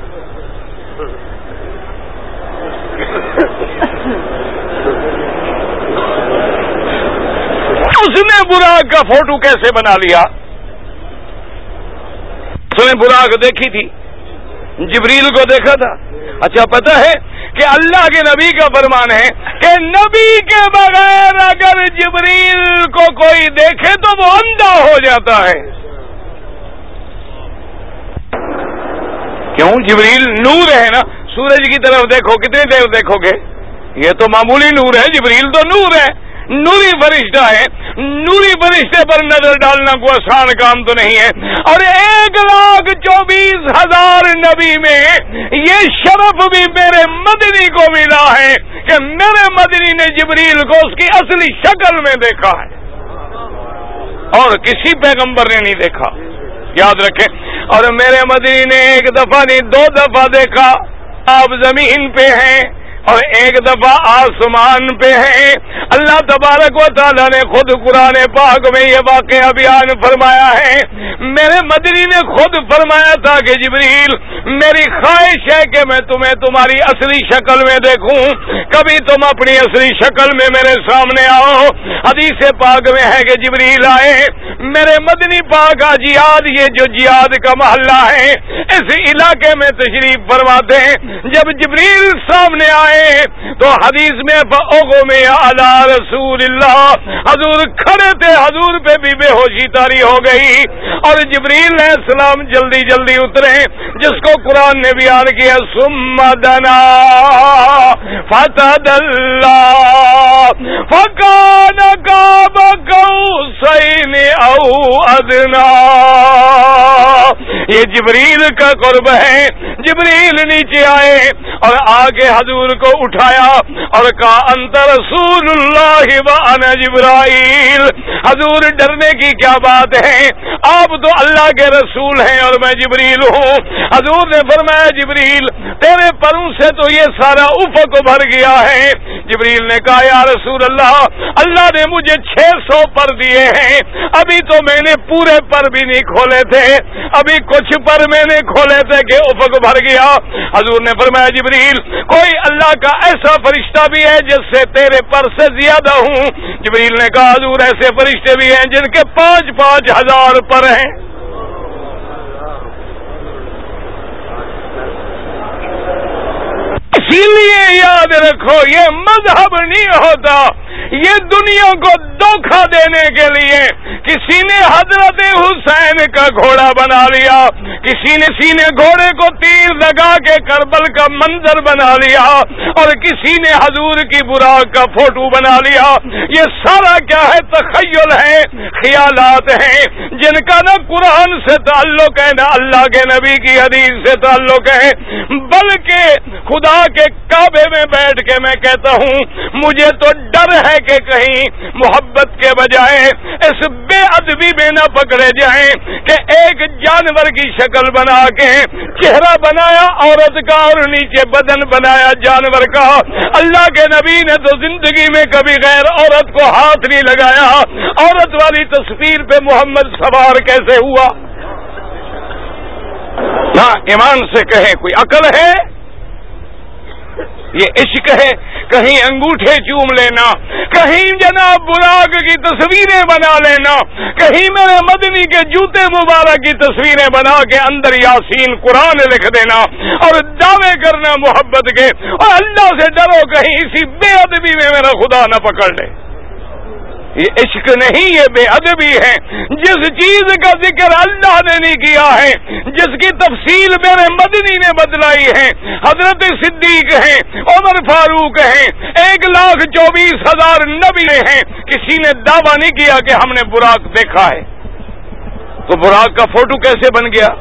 اس نے براق کا فوٹو کیسے بنا لیا؟ اس نے براق دیکھی تھی، جبریل کو دیکھا تھا۔ اچھا پتہ ہے کہ اللہ کے نبی کا فرمان ہے کہ نبی کے بغیر اگر جبریل کو کوئی دیکھے تو وہ اندھا ہو جاتا ہے۔ کیوں؟ جبریل نور ہے نا. سورج کی طرف دیکھو کتنی دیر دیکھو گے؟ یہ تو معمولی نور ہے. جبریل تو نور ہے, نوری فرشتہ ہے. نوری فرشتے پر نظر ڈالنا کوئی آسان کام تو نہیں ہے. اور 1,24,000 نبی میں یہ شرف بھی میرے مدنی کو ملا ہے کہ میرے مدنی نے جبریل کو اس کی اصلی شکل میں دیکھا ہے, اور کسی پیغمبر نے نہیں دیکھا. یاد رکھیں. اور میرے مدنی نے ایک دفعہ نہیں 2 دفعہ دیکھا. آپ زمین پہ ہیں اور ایک دفعہ آسمان پہ ہیں. اللہ تبارک و تعالیٰ نے خود قرآن پاک میں یہ واقعہ بیان فرمایا ہے. میرے مدنی نے خود فرمایا تھا کہ جبریل میری خواہش ہے کہ میں تمہیں تمہاری اصلی شکل میں دیکھوں, کبھی تم اپنی اصلی شکل میں میرے سامنے آؤ. حدیث پاک میں ہے کہ جبریل آئے, میرے مدنی پاک کا جہاد, یہ جو جہاد کا محلہ ہے اس علاقے میں تشریف فرماتے ہیں. جب جبریل سامنے آئے تو حدیث میں میں علی رسول اللہ, حضور کھڑے تھے, حضور پہ بھی بے ہوشی طاری ہو گئی. اور جبریل علیہ السلام جلدی جلدی اترے, جس کو قرآن نے بیان کیا ثم دنا فتدلی فکان قاب قوسین او ادنی. یہ جبریل کا قرب ہے. جبریل نیچے آئے اور آگے حضور کو اٹھایا اور کہا انت رسول اللہ وانا جبرائیل. حضور ڈرنے کی کیا بات ہے, آپ تو اللہ کے رسول ہیں اور میں جبریل ہوں. حضور نے فرمایا جبریل تیرے پروں سے تو یہ سارا افق بھر گیا ہے. جبریل نے کہا یا رسول اللہ, اللہ نے مجھے 600 پر دیے ہیں, ابھی تو میں نے پورے پر بھی نہیں کھولے تھے, ابھی کچھ پر میں نے کھولے تھے کہ افق بھر گیا. حضور نے فرمایا جبریل کوئی اللہ کا ایسا فرشتہ بھی ہے جس سے تیرے پر سے زیادہ ہوں. جبریل نے کہا حضور ایسے فرشتے بھی ہیں جن کے 5,000 ہزار پر ہیں. اسی لیے یاد رکھو یہ مذہب نہیں ہوتا, یہ دنیا کو دھوکہ دینے کے لیے کسی نے حضرت حسین کا گھوڑا بنا لیا, کسی نے سینے گھوڑے کو تیر لگا کے کربل کا منظر بنا لیا, اور کسی نے حضور کی براق کا فوٹو بنا لیا. یہ سارا کیا ہے؟ تخیل ہے, خیالات ہیں جن کا نہ قرآن سے تعلق ہے نہ اللہ کے نبی کی حدیث سے تعلق ہے. بلکہ خدا کے کعبے میں بیٹھ کے میں کہتا ہوں مجھے تو ڈر ہے کہ کہیں محبت کے بجائے اس بے ادبی میں نہ پکڑے جائیں کہ ایک جانور کی شکل بنا کے چہرہ بنایا عورت کا اور نیچے بدن بنایا جانور کا. اللہ کے نبی نے تو زندگی میں کبھی غیر عورت کو ہاتھ نہیں لگایا. عورت والی تصویر پہ محمد سوار کیسے ہوا؟ نہ ایمان سے کہیں کوئی عقل ہے؟ یہ عشق ہے. کہیں انگوٹھے چوم لینا, کہیں جناب براق کی تصویریں بنا لینا, کہیں میرے مدنی کے جوتے مبارک کی تصویریں بنا کے اندر یاسین قرآن لکھ دینا اور دعوے کرنا محبت کے. اور اللہ سے ڈرو کہیں اسی بے ادبی میں میرا خدا نہ پکڑ لے. یہ عشق نہیں, یہ بے ادبی ہے. جس چیز کا ذکر اللہ نے نہیں کیا ہے, جس کی تفصیل میرے مدنی نے بتلائی ہے, حضرت صدیق ہیں, عمر فاروق ہیں, 1,24,000 نبی ہیں, کسی نے دعویٰ نہیں کیا کہ ہم نے براق دیکھا ہے. تو براق کا فوٹو کیسے بن گیا؟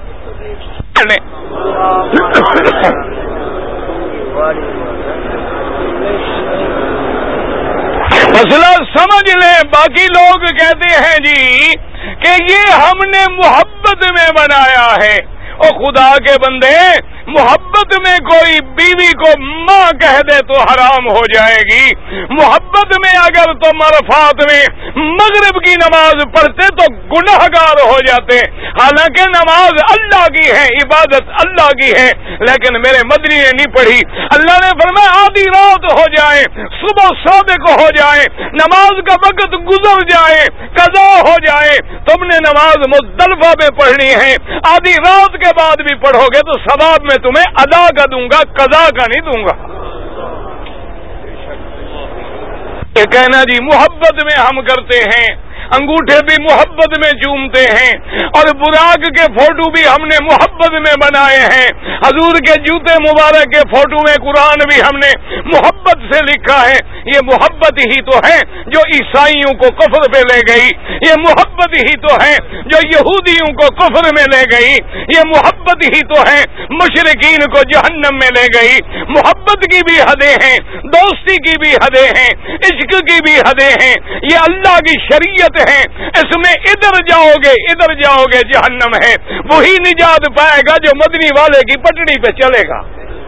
مسئلہ سمجھ لیں. باقی لوگ کہتے ہیں جی کہ یہ ہم نے محبت میں بنایا ہے. اور خدا کے بندے, محبت میں کوئی بیوی کو ماں کہہ دے تو حرام ہو جائے گی. محبت میں اگر تم عرفات میں مغرب کی نماز پڑھتے تو گناہگار ہو جاتے. حالانکہ نماز اللہ کی ہے, عبادت اللہ کی ہے, لیکن میرے مدنی نے نہیں پڑھی. اللہ نے فرمایا آدھی رات ہو جائے, صبح صادق ہو جائے, نماز کا وقت گزر جائے, قضا ہو جائے, تم نے نماز مزدلفہ میں پڑھنی ہے, آدھی رات کے بعد بھی پڑھو گے تو ثواب میں تمہیں ادا کا دوں گا, قضا کا نہیں دوں گا. یہ کہنا جی محبت میں ہم کرتے ہیں, انگوٹھے بھی محبت میں چومتے ہیں، اور براق کے فوٹو بھی ہم نے محبت میں بنائے ہیں، حضور کے جوتے مبارک کے فوٹو میں قرآن بھی ہم نے محبت سے لکھا ہے۔ یہ محبت ہی تو ہے جو عیسائیوں کو کفر پہ لے گئی، یہ محبت ہی تو ہے جو یہودیوں کو کفر میں لے گئی، یہ محبت ہی تو ہے مشرکین کو جہنم میں لے گئی۔ محبت کی بھی حدیں ہیں، دوستی کی بھی حدیں ہیں، عشق کی بھی حدیں ہیں، یہ اللہ کی شریعت ہے، اس میں ادھر جاؤ گے جہنم ہے، وہی نجات پائے گا جو مدنی والے کی پٹڑی پہ چلے گا۔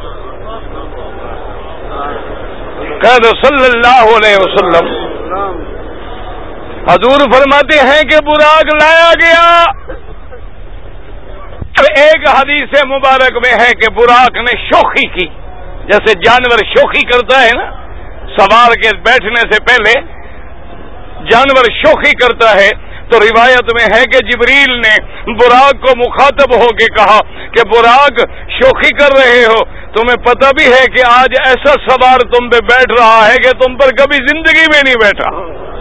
کہہ دو صلی اللہ علیہ وسلم۔ حضور فرماتے ہیں کہ براق لایا گیا، ایک حدیث مبارک میں ہے کہ براق نے شوخی کی، جیسے جانور شوخی کرتا ہے نا، سوار کے بیٹھنے سے پہلے جانور شوخی کرتا ہے، تو روایت میں ہے کہ جبریل نے براق کو مخاطب ہو کے کہا کہ براق شوخی کر رہے ہو، تمہیں پتہ بھی ہے کہ آج ایسا سوار تم پہ بیٹھ رہا ہے کہ تم پر کبھی زندگی میں نہیں بیٹھا۔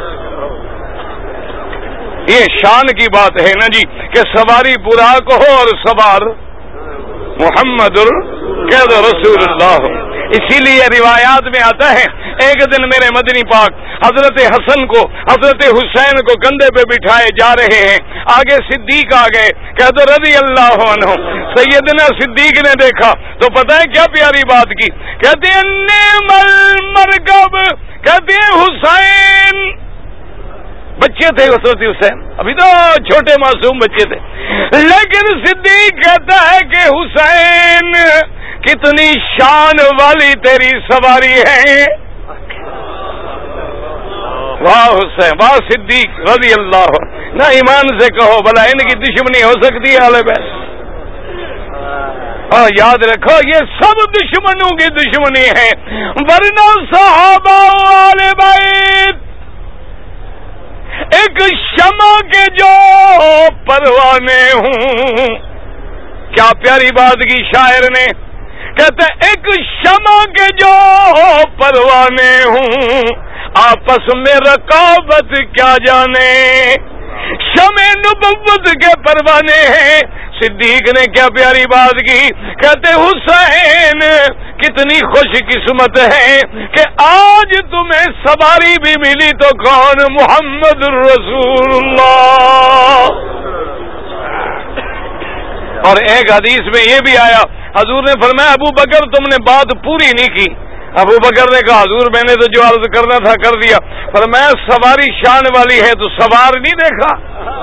یہ شان کی بات ہے نا جی کہ سواری براق ہو اور سوار محمد رسول اللہ ہو۔ اسی لیے روایات میں آتا ہے ایک دن میرے مدنی پاک حضرت حسن کو حضرت حسین کو کندھے پہ بٹھائے جا رہے ہیں، آگے صدیق آ گئے، کہتے رضی اللہ عنہ۔ سیدنا صدیق نے دیکھا تو پتہ ہے کیا پیاری بات کی، کہتے ہیں نعم المرکب، کہتے ہیں حسین، بچے تھے حضرت حسین، ابھی تو چھوٹے معصوم بچے تھے، لیکن صدیق کہتا ہے کہ حسین کتنی شان والی تیری سواری ہے۔ واہ حسین، واہ صدیق رضی اللہ عنہ۔ نہ ایمان سے کہو بھلا ان کی دشمنی ہو سکتی ہے اہل بیت؟ اور یاد رکھو یہ سب دشمنوں کی دشمنی ہے، ورنہ صحابہ اہل بیت ایک شمع کے جو پروانے ہوں۔ کیا پیاری بات کی شاعر نے، کہتے ایک شمع کے جو پروانے ہوں، آپس میں رقابت کیا جانے، شمع نبوت کے پروانے ہیں۔ صدیق نے کیا پیاری بات کی، کہتے حسین کتنی خوش قسمت ہے کہ آج تمہیں سواری بھی ملی تو کون، محمد رسول اللہ۔ اور ایک حدیث میں یہ بھی آیا، حضور نے فرمایا ابو بکر تم نے بات پوری نہیں کی۔ ابو بکر نے کہا حضور میں نے تو جو عرض کرنا تھا کر دیا۔ فرمایا سواری شان والی ہے تو سوار نہیں دیکھا؟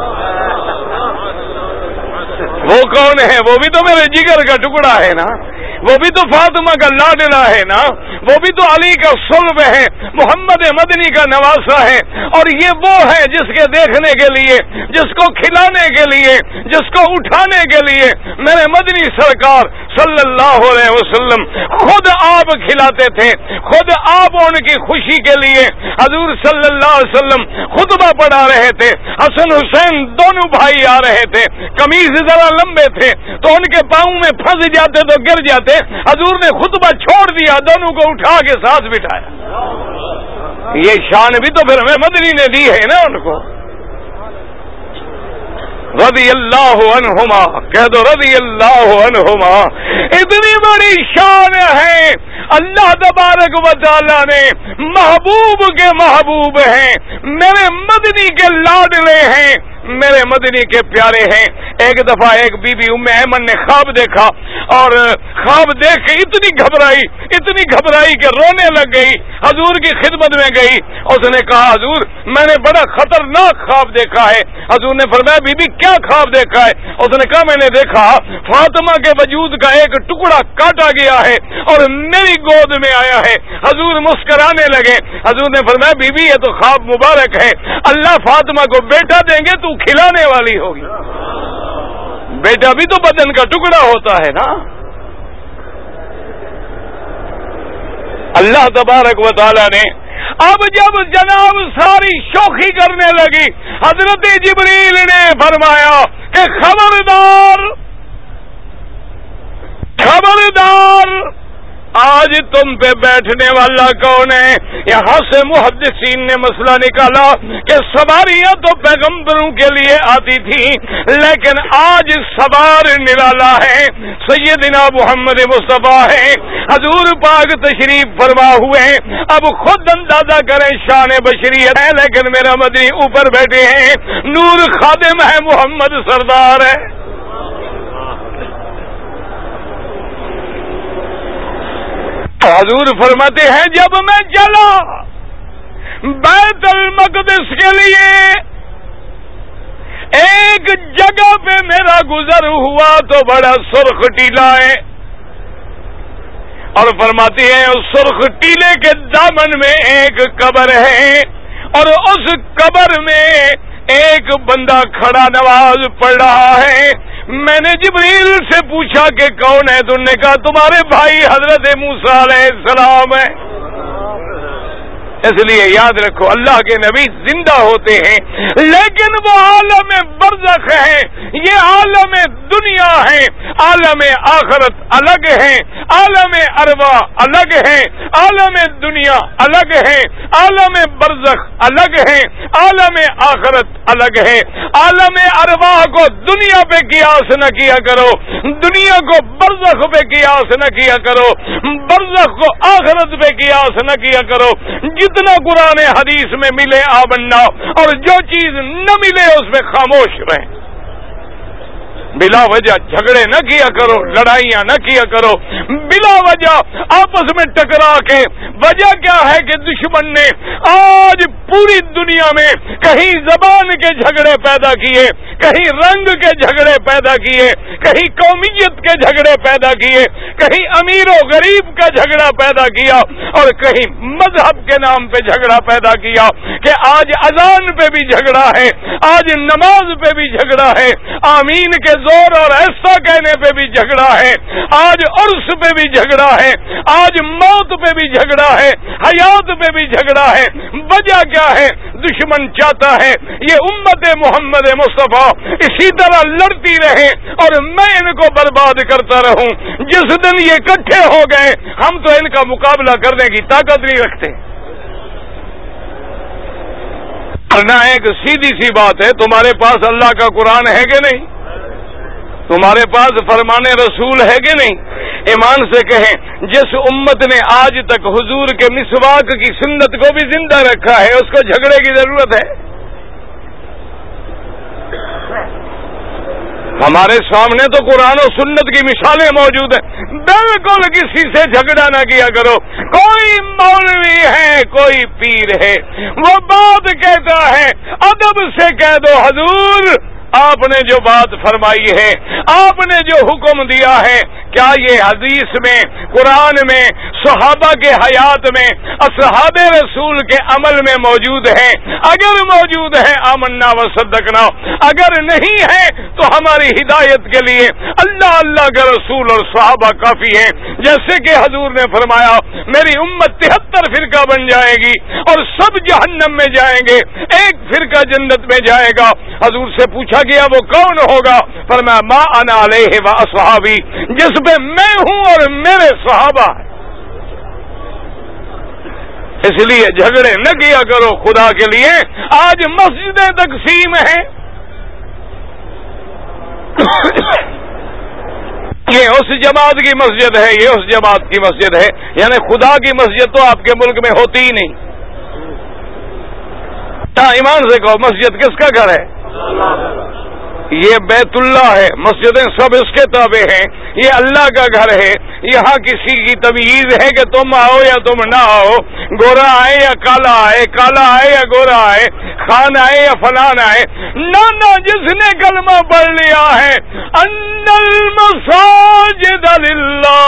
وہ کون ہے؟ وہ بھی تو میرے جگر کا ٹکڑا ہے نا، وہ بھی تو فاطمہ کا لاڈلا ہے نا، وہ بھی تو علی کا صلب ہے، محمد مدنی کا نواسا ہے، اور یہ وہ ہے جس کے دیکھنے کے لیے، جس کو کھلانے کے لیے، جس کو اٹھانے کے لیے میرے مدنی سرکار صلی اللہ علیہ وسلم خود آپ کھلاتے تھے، خود آپ ان کی خوشی کے لیے حضور صلی اللہ علیہ وسلم خطبہ پڑھا رہے تھے۔ حسن حسین دونوں بھائی آ رہے تھے، قمیض ذرا لمبے تھے تو ان کے پاؤں میں پھنس جاتے تو گر جاتے، حضور نے خطبہ چھوڑ دیا، دونوں کو اٹھا کے ساتھ بٹھایا۔ یہ شان بھی تو پھر ہمیں مدنی نے دی ہے نا ان کو، رضی اللہ عنہما، کہہ دو رضی اللہ عنہما۔ اتنی بڑی شان ہے، اللہ تبارک و تعالی نے محبوب کے محبوب ہیں، میرے مدنی کے لاڈلے ہیں، میرے مدنی کے پیارے ہیں۔ ایک دفعہ ایک بی بی ام ایمن نے خواب دیکھا، اور خواب دیکھ کے اتنی گھبرائی کہ رونے لگ گئی، حضور کی خدمت میں گئی، اس نے کہا حضور میں نے بڑا خطرناک خواب دیکھا ہے۔ حضور نے فرمایا بی بی کیا خواب دیکھا ہے؟ اس نے کہا میں نے دیکھا فاطمہ کے وجود کا ایک ٹکڑا کاٹا گیا ہے اور میری گود میں آیا ہے۔ حضور مسکرانے لگے، حضور نے فرمایا بی بی یہ تو خواب مبارک ہے، اللہ فاطمہ کو بیٹا دیں گے تو کھلانے والی ہوگی۔ بیٹا بھی تو بدن کا ٹکڑا ہوتا ہے نا۔ اللہ تبارک و تعالی نے اب جب جناب ساری شوخی کرنے لگی، حضرت جبریل نے فرمایا کہ خبردار آج تم پہ بیٹھنے والا کون ہے؟ یہاں سے محدثین نے مسئلہ نکالا کہ سواریاں تو پیغمبروں کے لیے آتی تھی، لیکن آج سوار نرالا ہے، سیدنا محمد مصطفیٰ ہے، حضور پاک تشریف فرما ہوئے ہیں۔ اب خود اندازہ کریں شان بشریت ہے، لیکن میرا مدنی اوپر بیٹھے ہیں، نور خادم ہے، محمد سردار ہے۔ حضور فرماتے ہیں جب میں چلا بیت المقدس کے لیے ایک جگہ پہ میرا گزر ہوا تو بڑا سرخ ٹیلا ہے، اور فرماتے ہیں اس سرخ ٹیلے کے دامن میں ایک قبر ہے، اور اس قبر میں ایک بندہ کھڑا نماز پڑھ رہا ہے۔ میں نے جبریل سے پوچھا کہ کون ہے؟ تو انہوں نے کہا تمہارے بھائی حضرت موسیٰ علیہ السلام ہے۔ اس لیے یاد رکھو اللہ کے نبی زندہ ہوتے ہیں، لیکن وہ عالم برزخ ہے، یہ عالم دنیا ہے، عالم آخرت الگ ہے، عالم ارواح الگ ہے، عالم دنیا الگ ہے، عالم برزخ الگ ہے، عالم آخرت الگ ہے۔ عالم ارواح کو دنیا پہ قیاس نہ کیا کرو، دنیا کو برزخ پہ قیاس نہ کیا کرو، برزخ کو آخرت پہ قیاس نہ کیا کرو۔ جتنا قرآن حدیث میں ملے آمنا، اور جو چیز نہ ملے اس میں خاموش رہیں۔ بلا وجہ جھگڑے نہ کیا کرو، لڑائیاں نہ کیا کرو بلا وجہ آپس میں ٹکرا کے۔ وجہ کیا ہے کہ دشمن نے آج پوری دنیا میں کہیں زبان کے جھگڑے پیدا کیے، کہیں رنگ کے جھگڑے پیدا کیے، کہیں قومیت کے جھگڑے پیدا کیے، کہیں امیر و غریب کا جھگڑا پیدا کیا، اور کہیں مذہب کے نام پہ جھگڑا پیدا کیا، کہ آج اذان پہ بھی جھگڑا ہے، آج نماز پہ بھی جھگڑا ہے، آمین کے زور اور ایسا کہنے پہ بھی جھگڑا ہے، آج عرس پہ بھی جھگڑا ہے، آج موت پہ بھی جھگڑا ہے، حیات پہ بھی جھگڑا ہے۔ وجہ کیا ہے؟ دشمن چاہتا ہے یہ امت محمد مصطفیٰ اسی طرح لڑتی رہے اور میں ان کو برباد کرتا رہوں۔ جس دن یہ اکٹھے ہو گئے ہم تو ان کا مقابلہ کرنے کی طاقت نہیں رکھتے۔ ورنہ ایک سیدھی سی بات ہے، تمہارے پاس اللہ کا قرآن ہے کہ نہیں؟ تمہارے پاس فرمان رسول ہے کہ نہیں؟ ایمان سے کہیں جس امت نے آج تک حضور کے مسواک کی سنت کو بھی زندہ رکھا ہے اس کو جھگڑے کی ضرورت ہے؟ ہمارے سامنے تو قرآن و سنت کی مثالیں موجود ہیں، بالکل کسی سے جھگڑا نہ کیا کرو۔ کوئی مولوی ہے، کوئی پیر ہے، وہ بات کہتا ہے ادب سے کہہ دو حضور آپ نے جو بات فرمائی ہے، آپ نے جو حکم دیا ہے، کیا یہ حدیث میں، قرآن میں، صحابہ کے حیات میں، اصحاب رسول کے عمل میں موجود ہے؟ اگر موجود ہے آمنا و صدقنا، اگر نہیں ہے تو ہماری ہدایت کے لیے اللہ اللہ کا رسول اور صحابہ کافی ہیں۔ جیسے کہ حضور نے فرمایا میری امت 73 فرقہ بن جائے گی اور سب جہنم میں جائیں گے، ایک فرقہ جنت میں جائے گا۔ حضور سے پوچھا گیا وہ کون ہوگا؟ فرمایا ما انا علیہ و اصحابی، جس پہ میں ہوں اور میرے صحابہ ہیں۔ اس لیے جھگڑے نہ کیا کرو خدا کے لیے۔ آج مسجدیں تقسیم ہیں، یہ اس جماعت کی مسجد ہے، یہ اس جماعت کی مسجد ہے، یعنی خدا کی مسجد تو آپ کے ملک میں ہوتی ہی نہیں۔ ایمان سے کہو مسجد کس کا گھر ہے؟ یہ بیت اللہ ہے، مسجدیں سب اس کے تابع ہیں، یہ اللہ کا گھر ہے۔ یہاں کسی کی تمیز ہے کہ تم آؤ یا تم نہ آؤ، گورا آئے یا کالا آئے، کالا آئے یا گورا آئے، خان آئے یا فلان آئے، نہ جس نے کلمہ پڑھ لیا ہے ان المساجد للہ،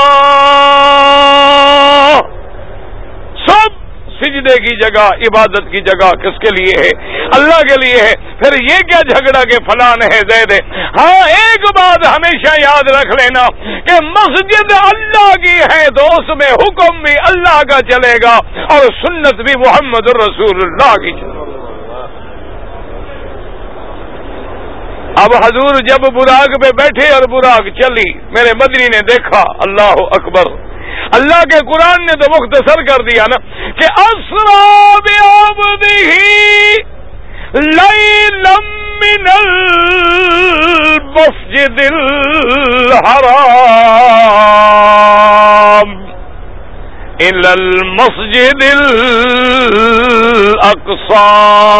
سب سجدے کی جگہ، عبادت کی جگہ کس کے لیے ہے؟ اللہ کے لیے ہے۔ پھر یہ کیا جھگڑا کہ فلان ہے زید ہے؟ ہاں ایک بات ہمیشہ یاد رکھ لینا کہ مسجد اللہ کی ہے تو اس میں حکم بھی اللہ کا چلے گا اور سنت بھی محمد الرسول اللہ کی چلے گی۔ اب حضور جب براق پہ بیٹھے اور براق چلی، میرے مدنی نے دیکھا اللہ اکبر، اللہ کے قرآن نے تو مختصر کر دیا نا کہ اسرا بعبدہ لیلا من المسجد الحرام الى المسجد الاقصى.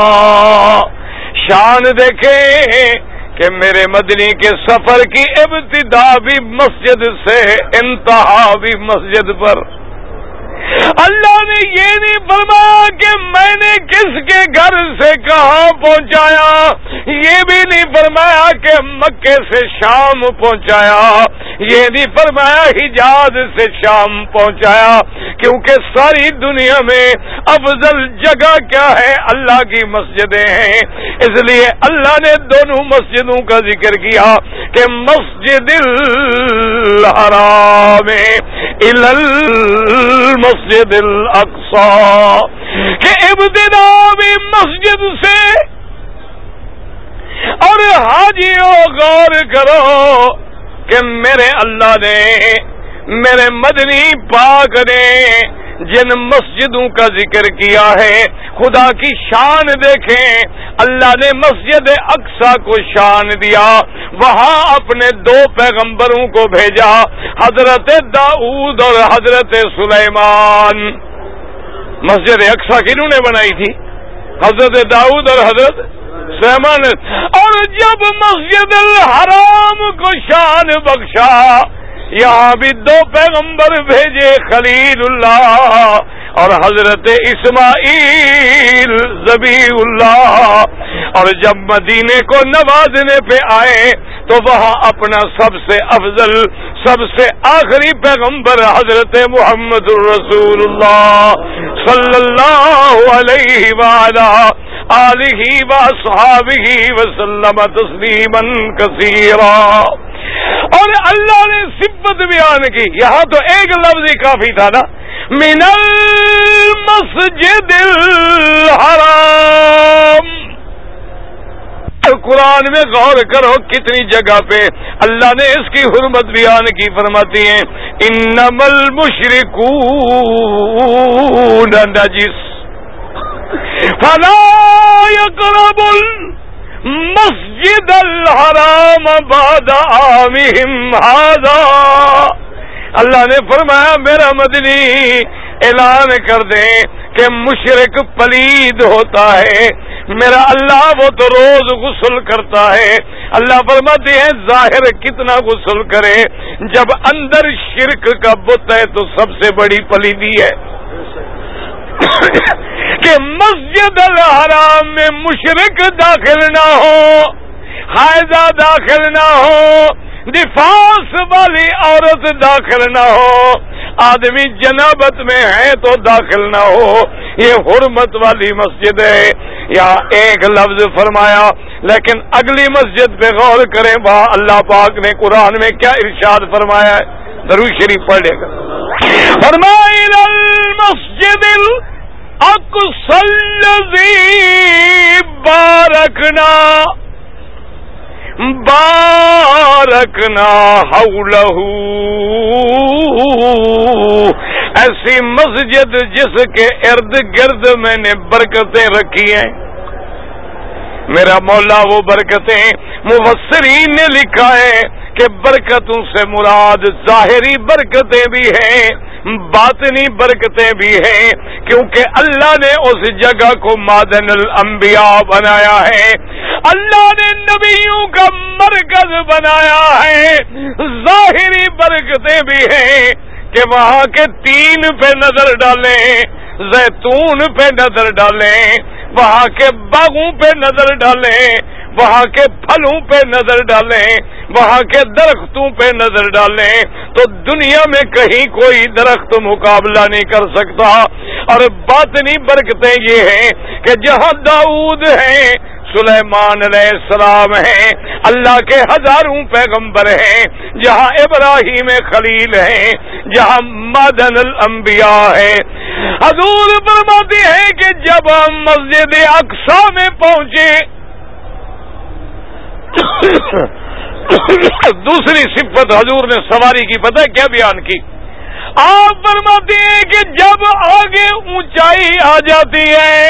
شان دیکھیں کہ میرے مدنی کے سفر کی ابتدا بھی مسجد سے، انتہا بھی مسجد پر. اللہ نے یہ نہیں فرمایا کہ میں نے کس کے گھر سے کہاں پہنچایا، یہ بھی نہیں فرمایا کہ مکے سے شام پہنچایا، یہ نہیں فرمایا حجاز سے شام پہنچایا، کیونکہ ساری دنیا میں افضل جگہ کیا ہے؟ اللہ کی مسجدیں ہیں. اس لیے اللہ نے دونوں مسجدوں کا ذکر کیا کہ مسجد الحرام الی المسجد الاقصی، کہ ابتدا بھی مسجد سے. اور حاجیوں غور کرو کہ میرے اللہ نے، میرے مدنی پاک نے جن مسجدوں کا ذکر کیا ہے، خدا کی شان دیکھیں. اللہ نے مسجد اقصی کو شان دیا، وہاں اپنے دو پیغمبروں کو بھیجا، حضرت داؤد اور حضرت سلیمان. مسجد اقصی کنہوں نے بنائی تھی؟ حضرت داؤد اور حضرت سلیمان. اور جب مسجد الحرام کو شان بخشا، یہاں بھی دو پیغمبر بھیجے، خلیل اللہ اور حضرت اسماعیل ذبیح اللہ. اور جب مدینے کو نوازنے پہ آئے تو وہاں اپنا سب سے افضل، سب سے آخری پیغمبر حضرت محمد الرسول اللہ صلی اللہ علیہ وآلہ آلہ واصحابہ وسلم تسلیما کثیرا. اور اللہ نے صفت بیان کی، یہاں تو ایک لفظ ہی کافی تھا نا، من المسجد الحرام. قرآن میں غور کرو کتنی جگہ پہ اللہ نے اس کی حرمت بیان کی. فرماتی ہیں انما المشرکون نجس فلا يقربوا المسجد الحرام بعد عامهم هذا. اللہ نے فرمایا میرا مدنی اعلان کر دیں کہ مشرک پلید ہوتا ہے، میرا اللہ وہ تو روز غسل کرتا ہے. اللہ فرماتے ہیں ظاہر کتنا غسل کرے، جب اندر شرک کا بت ہے تو سب سے بڑی پلیدی ہے کہ مسجد الحرام میں مشرک داخل نہ ہو، حائضہ داخل نہ ہو، نفاس والی عورت داخل نہ ہو، آدمی جنابت میں ہے تو داخل نہ ہو. یہ حرمت والی مسجد ہے. یہاں ایک لفظ فرمایا، لیکن اگلی مسجد پہ غور کریں، وہاں اللہ پاک نے قرآن میں کیا ارشاد فرمایا ہے؟ درود شریف پڑھ لے گا. فرمایا المسجد الاقصی الذی بارکنا حولہ، ایسی مسجد جس کے ارد گرد میں نے برکتیں رکھی ہیں. میرا مولا وہ برکتیں، مفسرین نے لکھا ہے کہ برکتوں سے مراد ظاہری برکتیں بھی ہیں، باطنی برکتیں بھی ہیں، کیونکہ اللہ نے اس جگہ کو مادن الانبیاء بنایا ہے، اللہ نے نبیوں کا مرکز بنایا ہے. ظاہری برکتیں بھی ہیں کہ وہاں کے تین پہ نظر ڈالیں، زیتون پہ نظر ڈالیں، وہاں کے باغوں پہ نظر ڈالیں، وہاں کے پھلوں پہ نظر ڈالیں، وہاں کے درختوں پہ نظر ڈالیں تو دنیا میں کہیں کوئی درخت مقابلہ نہیں کر سکتا. اور باطنی برکتیں یہ ہیں کہ جہاں داؤد ہیں، سلیمان علیہ السلام ہیں، اللہ کے ہزاروں پیغمبر ہیں، جہاں ابراہیم خلیل ہیں، جہاں مادن الانبیاء ہے. حضور فرماتے ہیں کہ جب ہم مسجد اقصی میں پہنچے، دوسری صفت حضور نے سواری کی پتہ ہے کیا بیان کی؟ آپ فرماتے ہیں کہ جب آگے اونچائی آ جاتی ہے،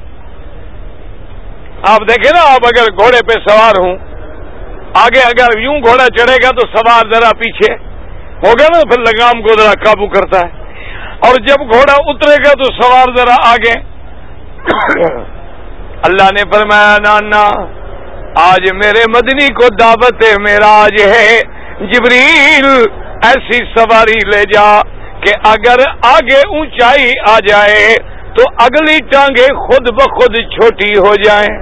آپ دیکھیں نا، آپ اگر گھوڑے پہ سوار ہوں، آگے اگر یوں گھوڑا چڑھے گا تو سوار ذرا پیچھے ہوگا نا، پھر لگام کو ذرا قابو کرتا ہے، اور جب گھوڑا اترے گا تو سوار ذرا آگے۔ اللہ نے فرمایا نانا آج میرے مدنی کو دعوت معراج ہے، جبریل ایسی سواری لے جا کہ اگر آگے اونچائی آ جائے تو اگلی ٹانگیں خود بخود چھوٹی ہو جائیں،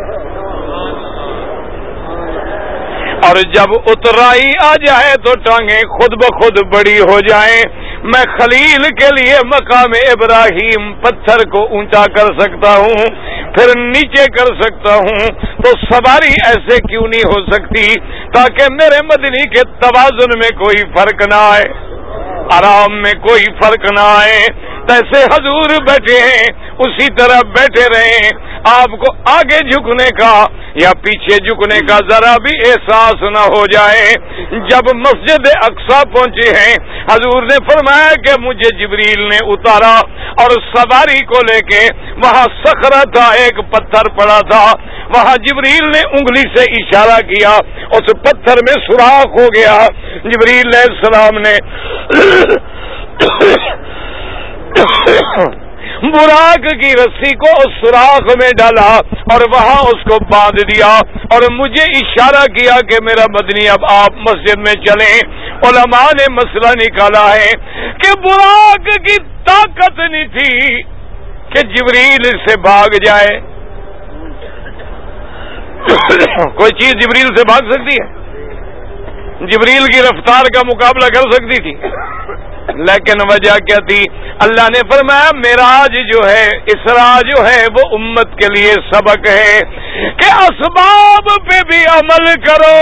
اور جب اترائی آ جائے تو ٹانگیں خود بخود بڑی ہو جائیں۔ میں خلیل کے لیے مقام ابراہیم پتھر کو اونچا کر سکتا ہوں، پھر نیچے کر سکتا ہوں، تو سواری ایسے کیوں نہیں ہو سکتی تاکہ میرے مدنی کے توازن میں کوئی فرق نہ آئے، آرام میں کوئی فرق نہ آئے۔ جیسے حضور بیٹھے ہیں اسی طرح بیٹھے رہیں، آپ کو آگے جھکنے کا یا پیچھے جھکنے کا ذرا بھی احساس نہ ہو جائے۔ جب مسجد اقصی پہنچے ہیں، حضور نے فرمایا کہ مجھے جبریل نے اتارا اور سواری کو لے کے وہاں صخرہ تھا، ایک پتھر پڑا تھا، وہاں جبریل نے انگلی سے اشارہ کیا، اس پتھر میں سوراخ ہو گیا۔ جبریل علیہ السلام نے براق کی رسی کو اس سوراخ میں ڈالا اور وہاں اس کو باندھ دیا اور مجھے اشارہ کیا کہ میرا مدنی اب آپ مسجد میں چلیں۔ علماء نے مسئلہ نکالا ہے کہ براق کی طاقت نہیں تھی کہ جبریل سے بھاگ جائے۔ کوئی چیز جبریل سے بھاگ سکتی ہے؟ جبریل کی رفتار کا مقابلہ کر سکتی تھی؟ لیکن وجہ کیا تھی؟ اللہ نے فرمایا معراج جو ہے، اسراء جو ہے، وہ امت کے لیے سبق ہے کہ اسباب پہ بھی عمل کرو،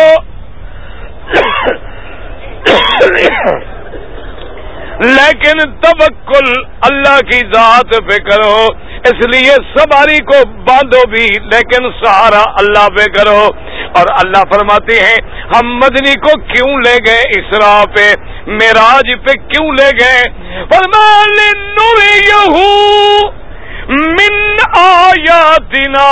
لیکن توکل اللہ کی ذات پہ کرو۔ اس لیے سواری کو باندھو بھی لیکن سہارا اللہ پہ کرو۔ اور اللہ فرماتے ہیں ہم مدنی کو کیوں لے گئے اسراء پہ، معراج پہ کیوں لے گئے؟ فرمایا لِنُرِيَهُ مِنْ آیاتنا،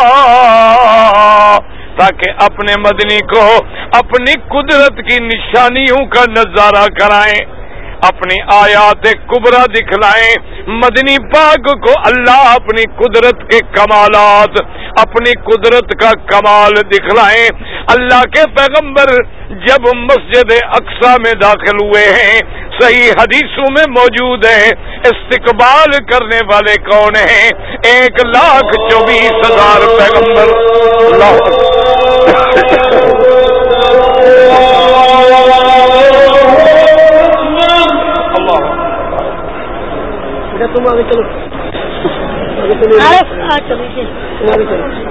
تاکہ اپنے مدنی کو اپنی قدرت کی نشانیوں کا نظارہ کرائیں، اپنی آیات کبریٰ دکھلائیں۔ مدنی پاک کو اللہ اپنی قدرت کے کمالات، اپنی قدرت کا کمال دکھلائیں۔ اللہ کے پیغمبر جب مسجد اقصی میں داخل ہوئے ہیں، صحیح حدیثوں میں موجود ہے، استقبال کرنے والے کون ہیں؟ 1,24,000 پیغمبر۔ تم آگے چلو،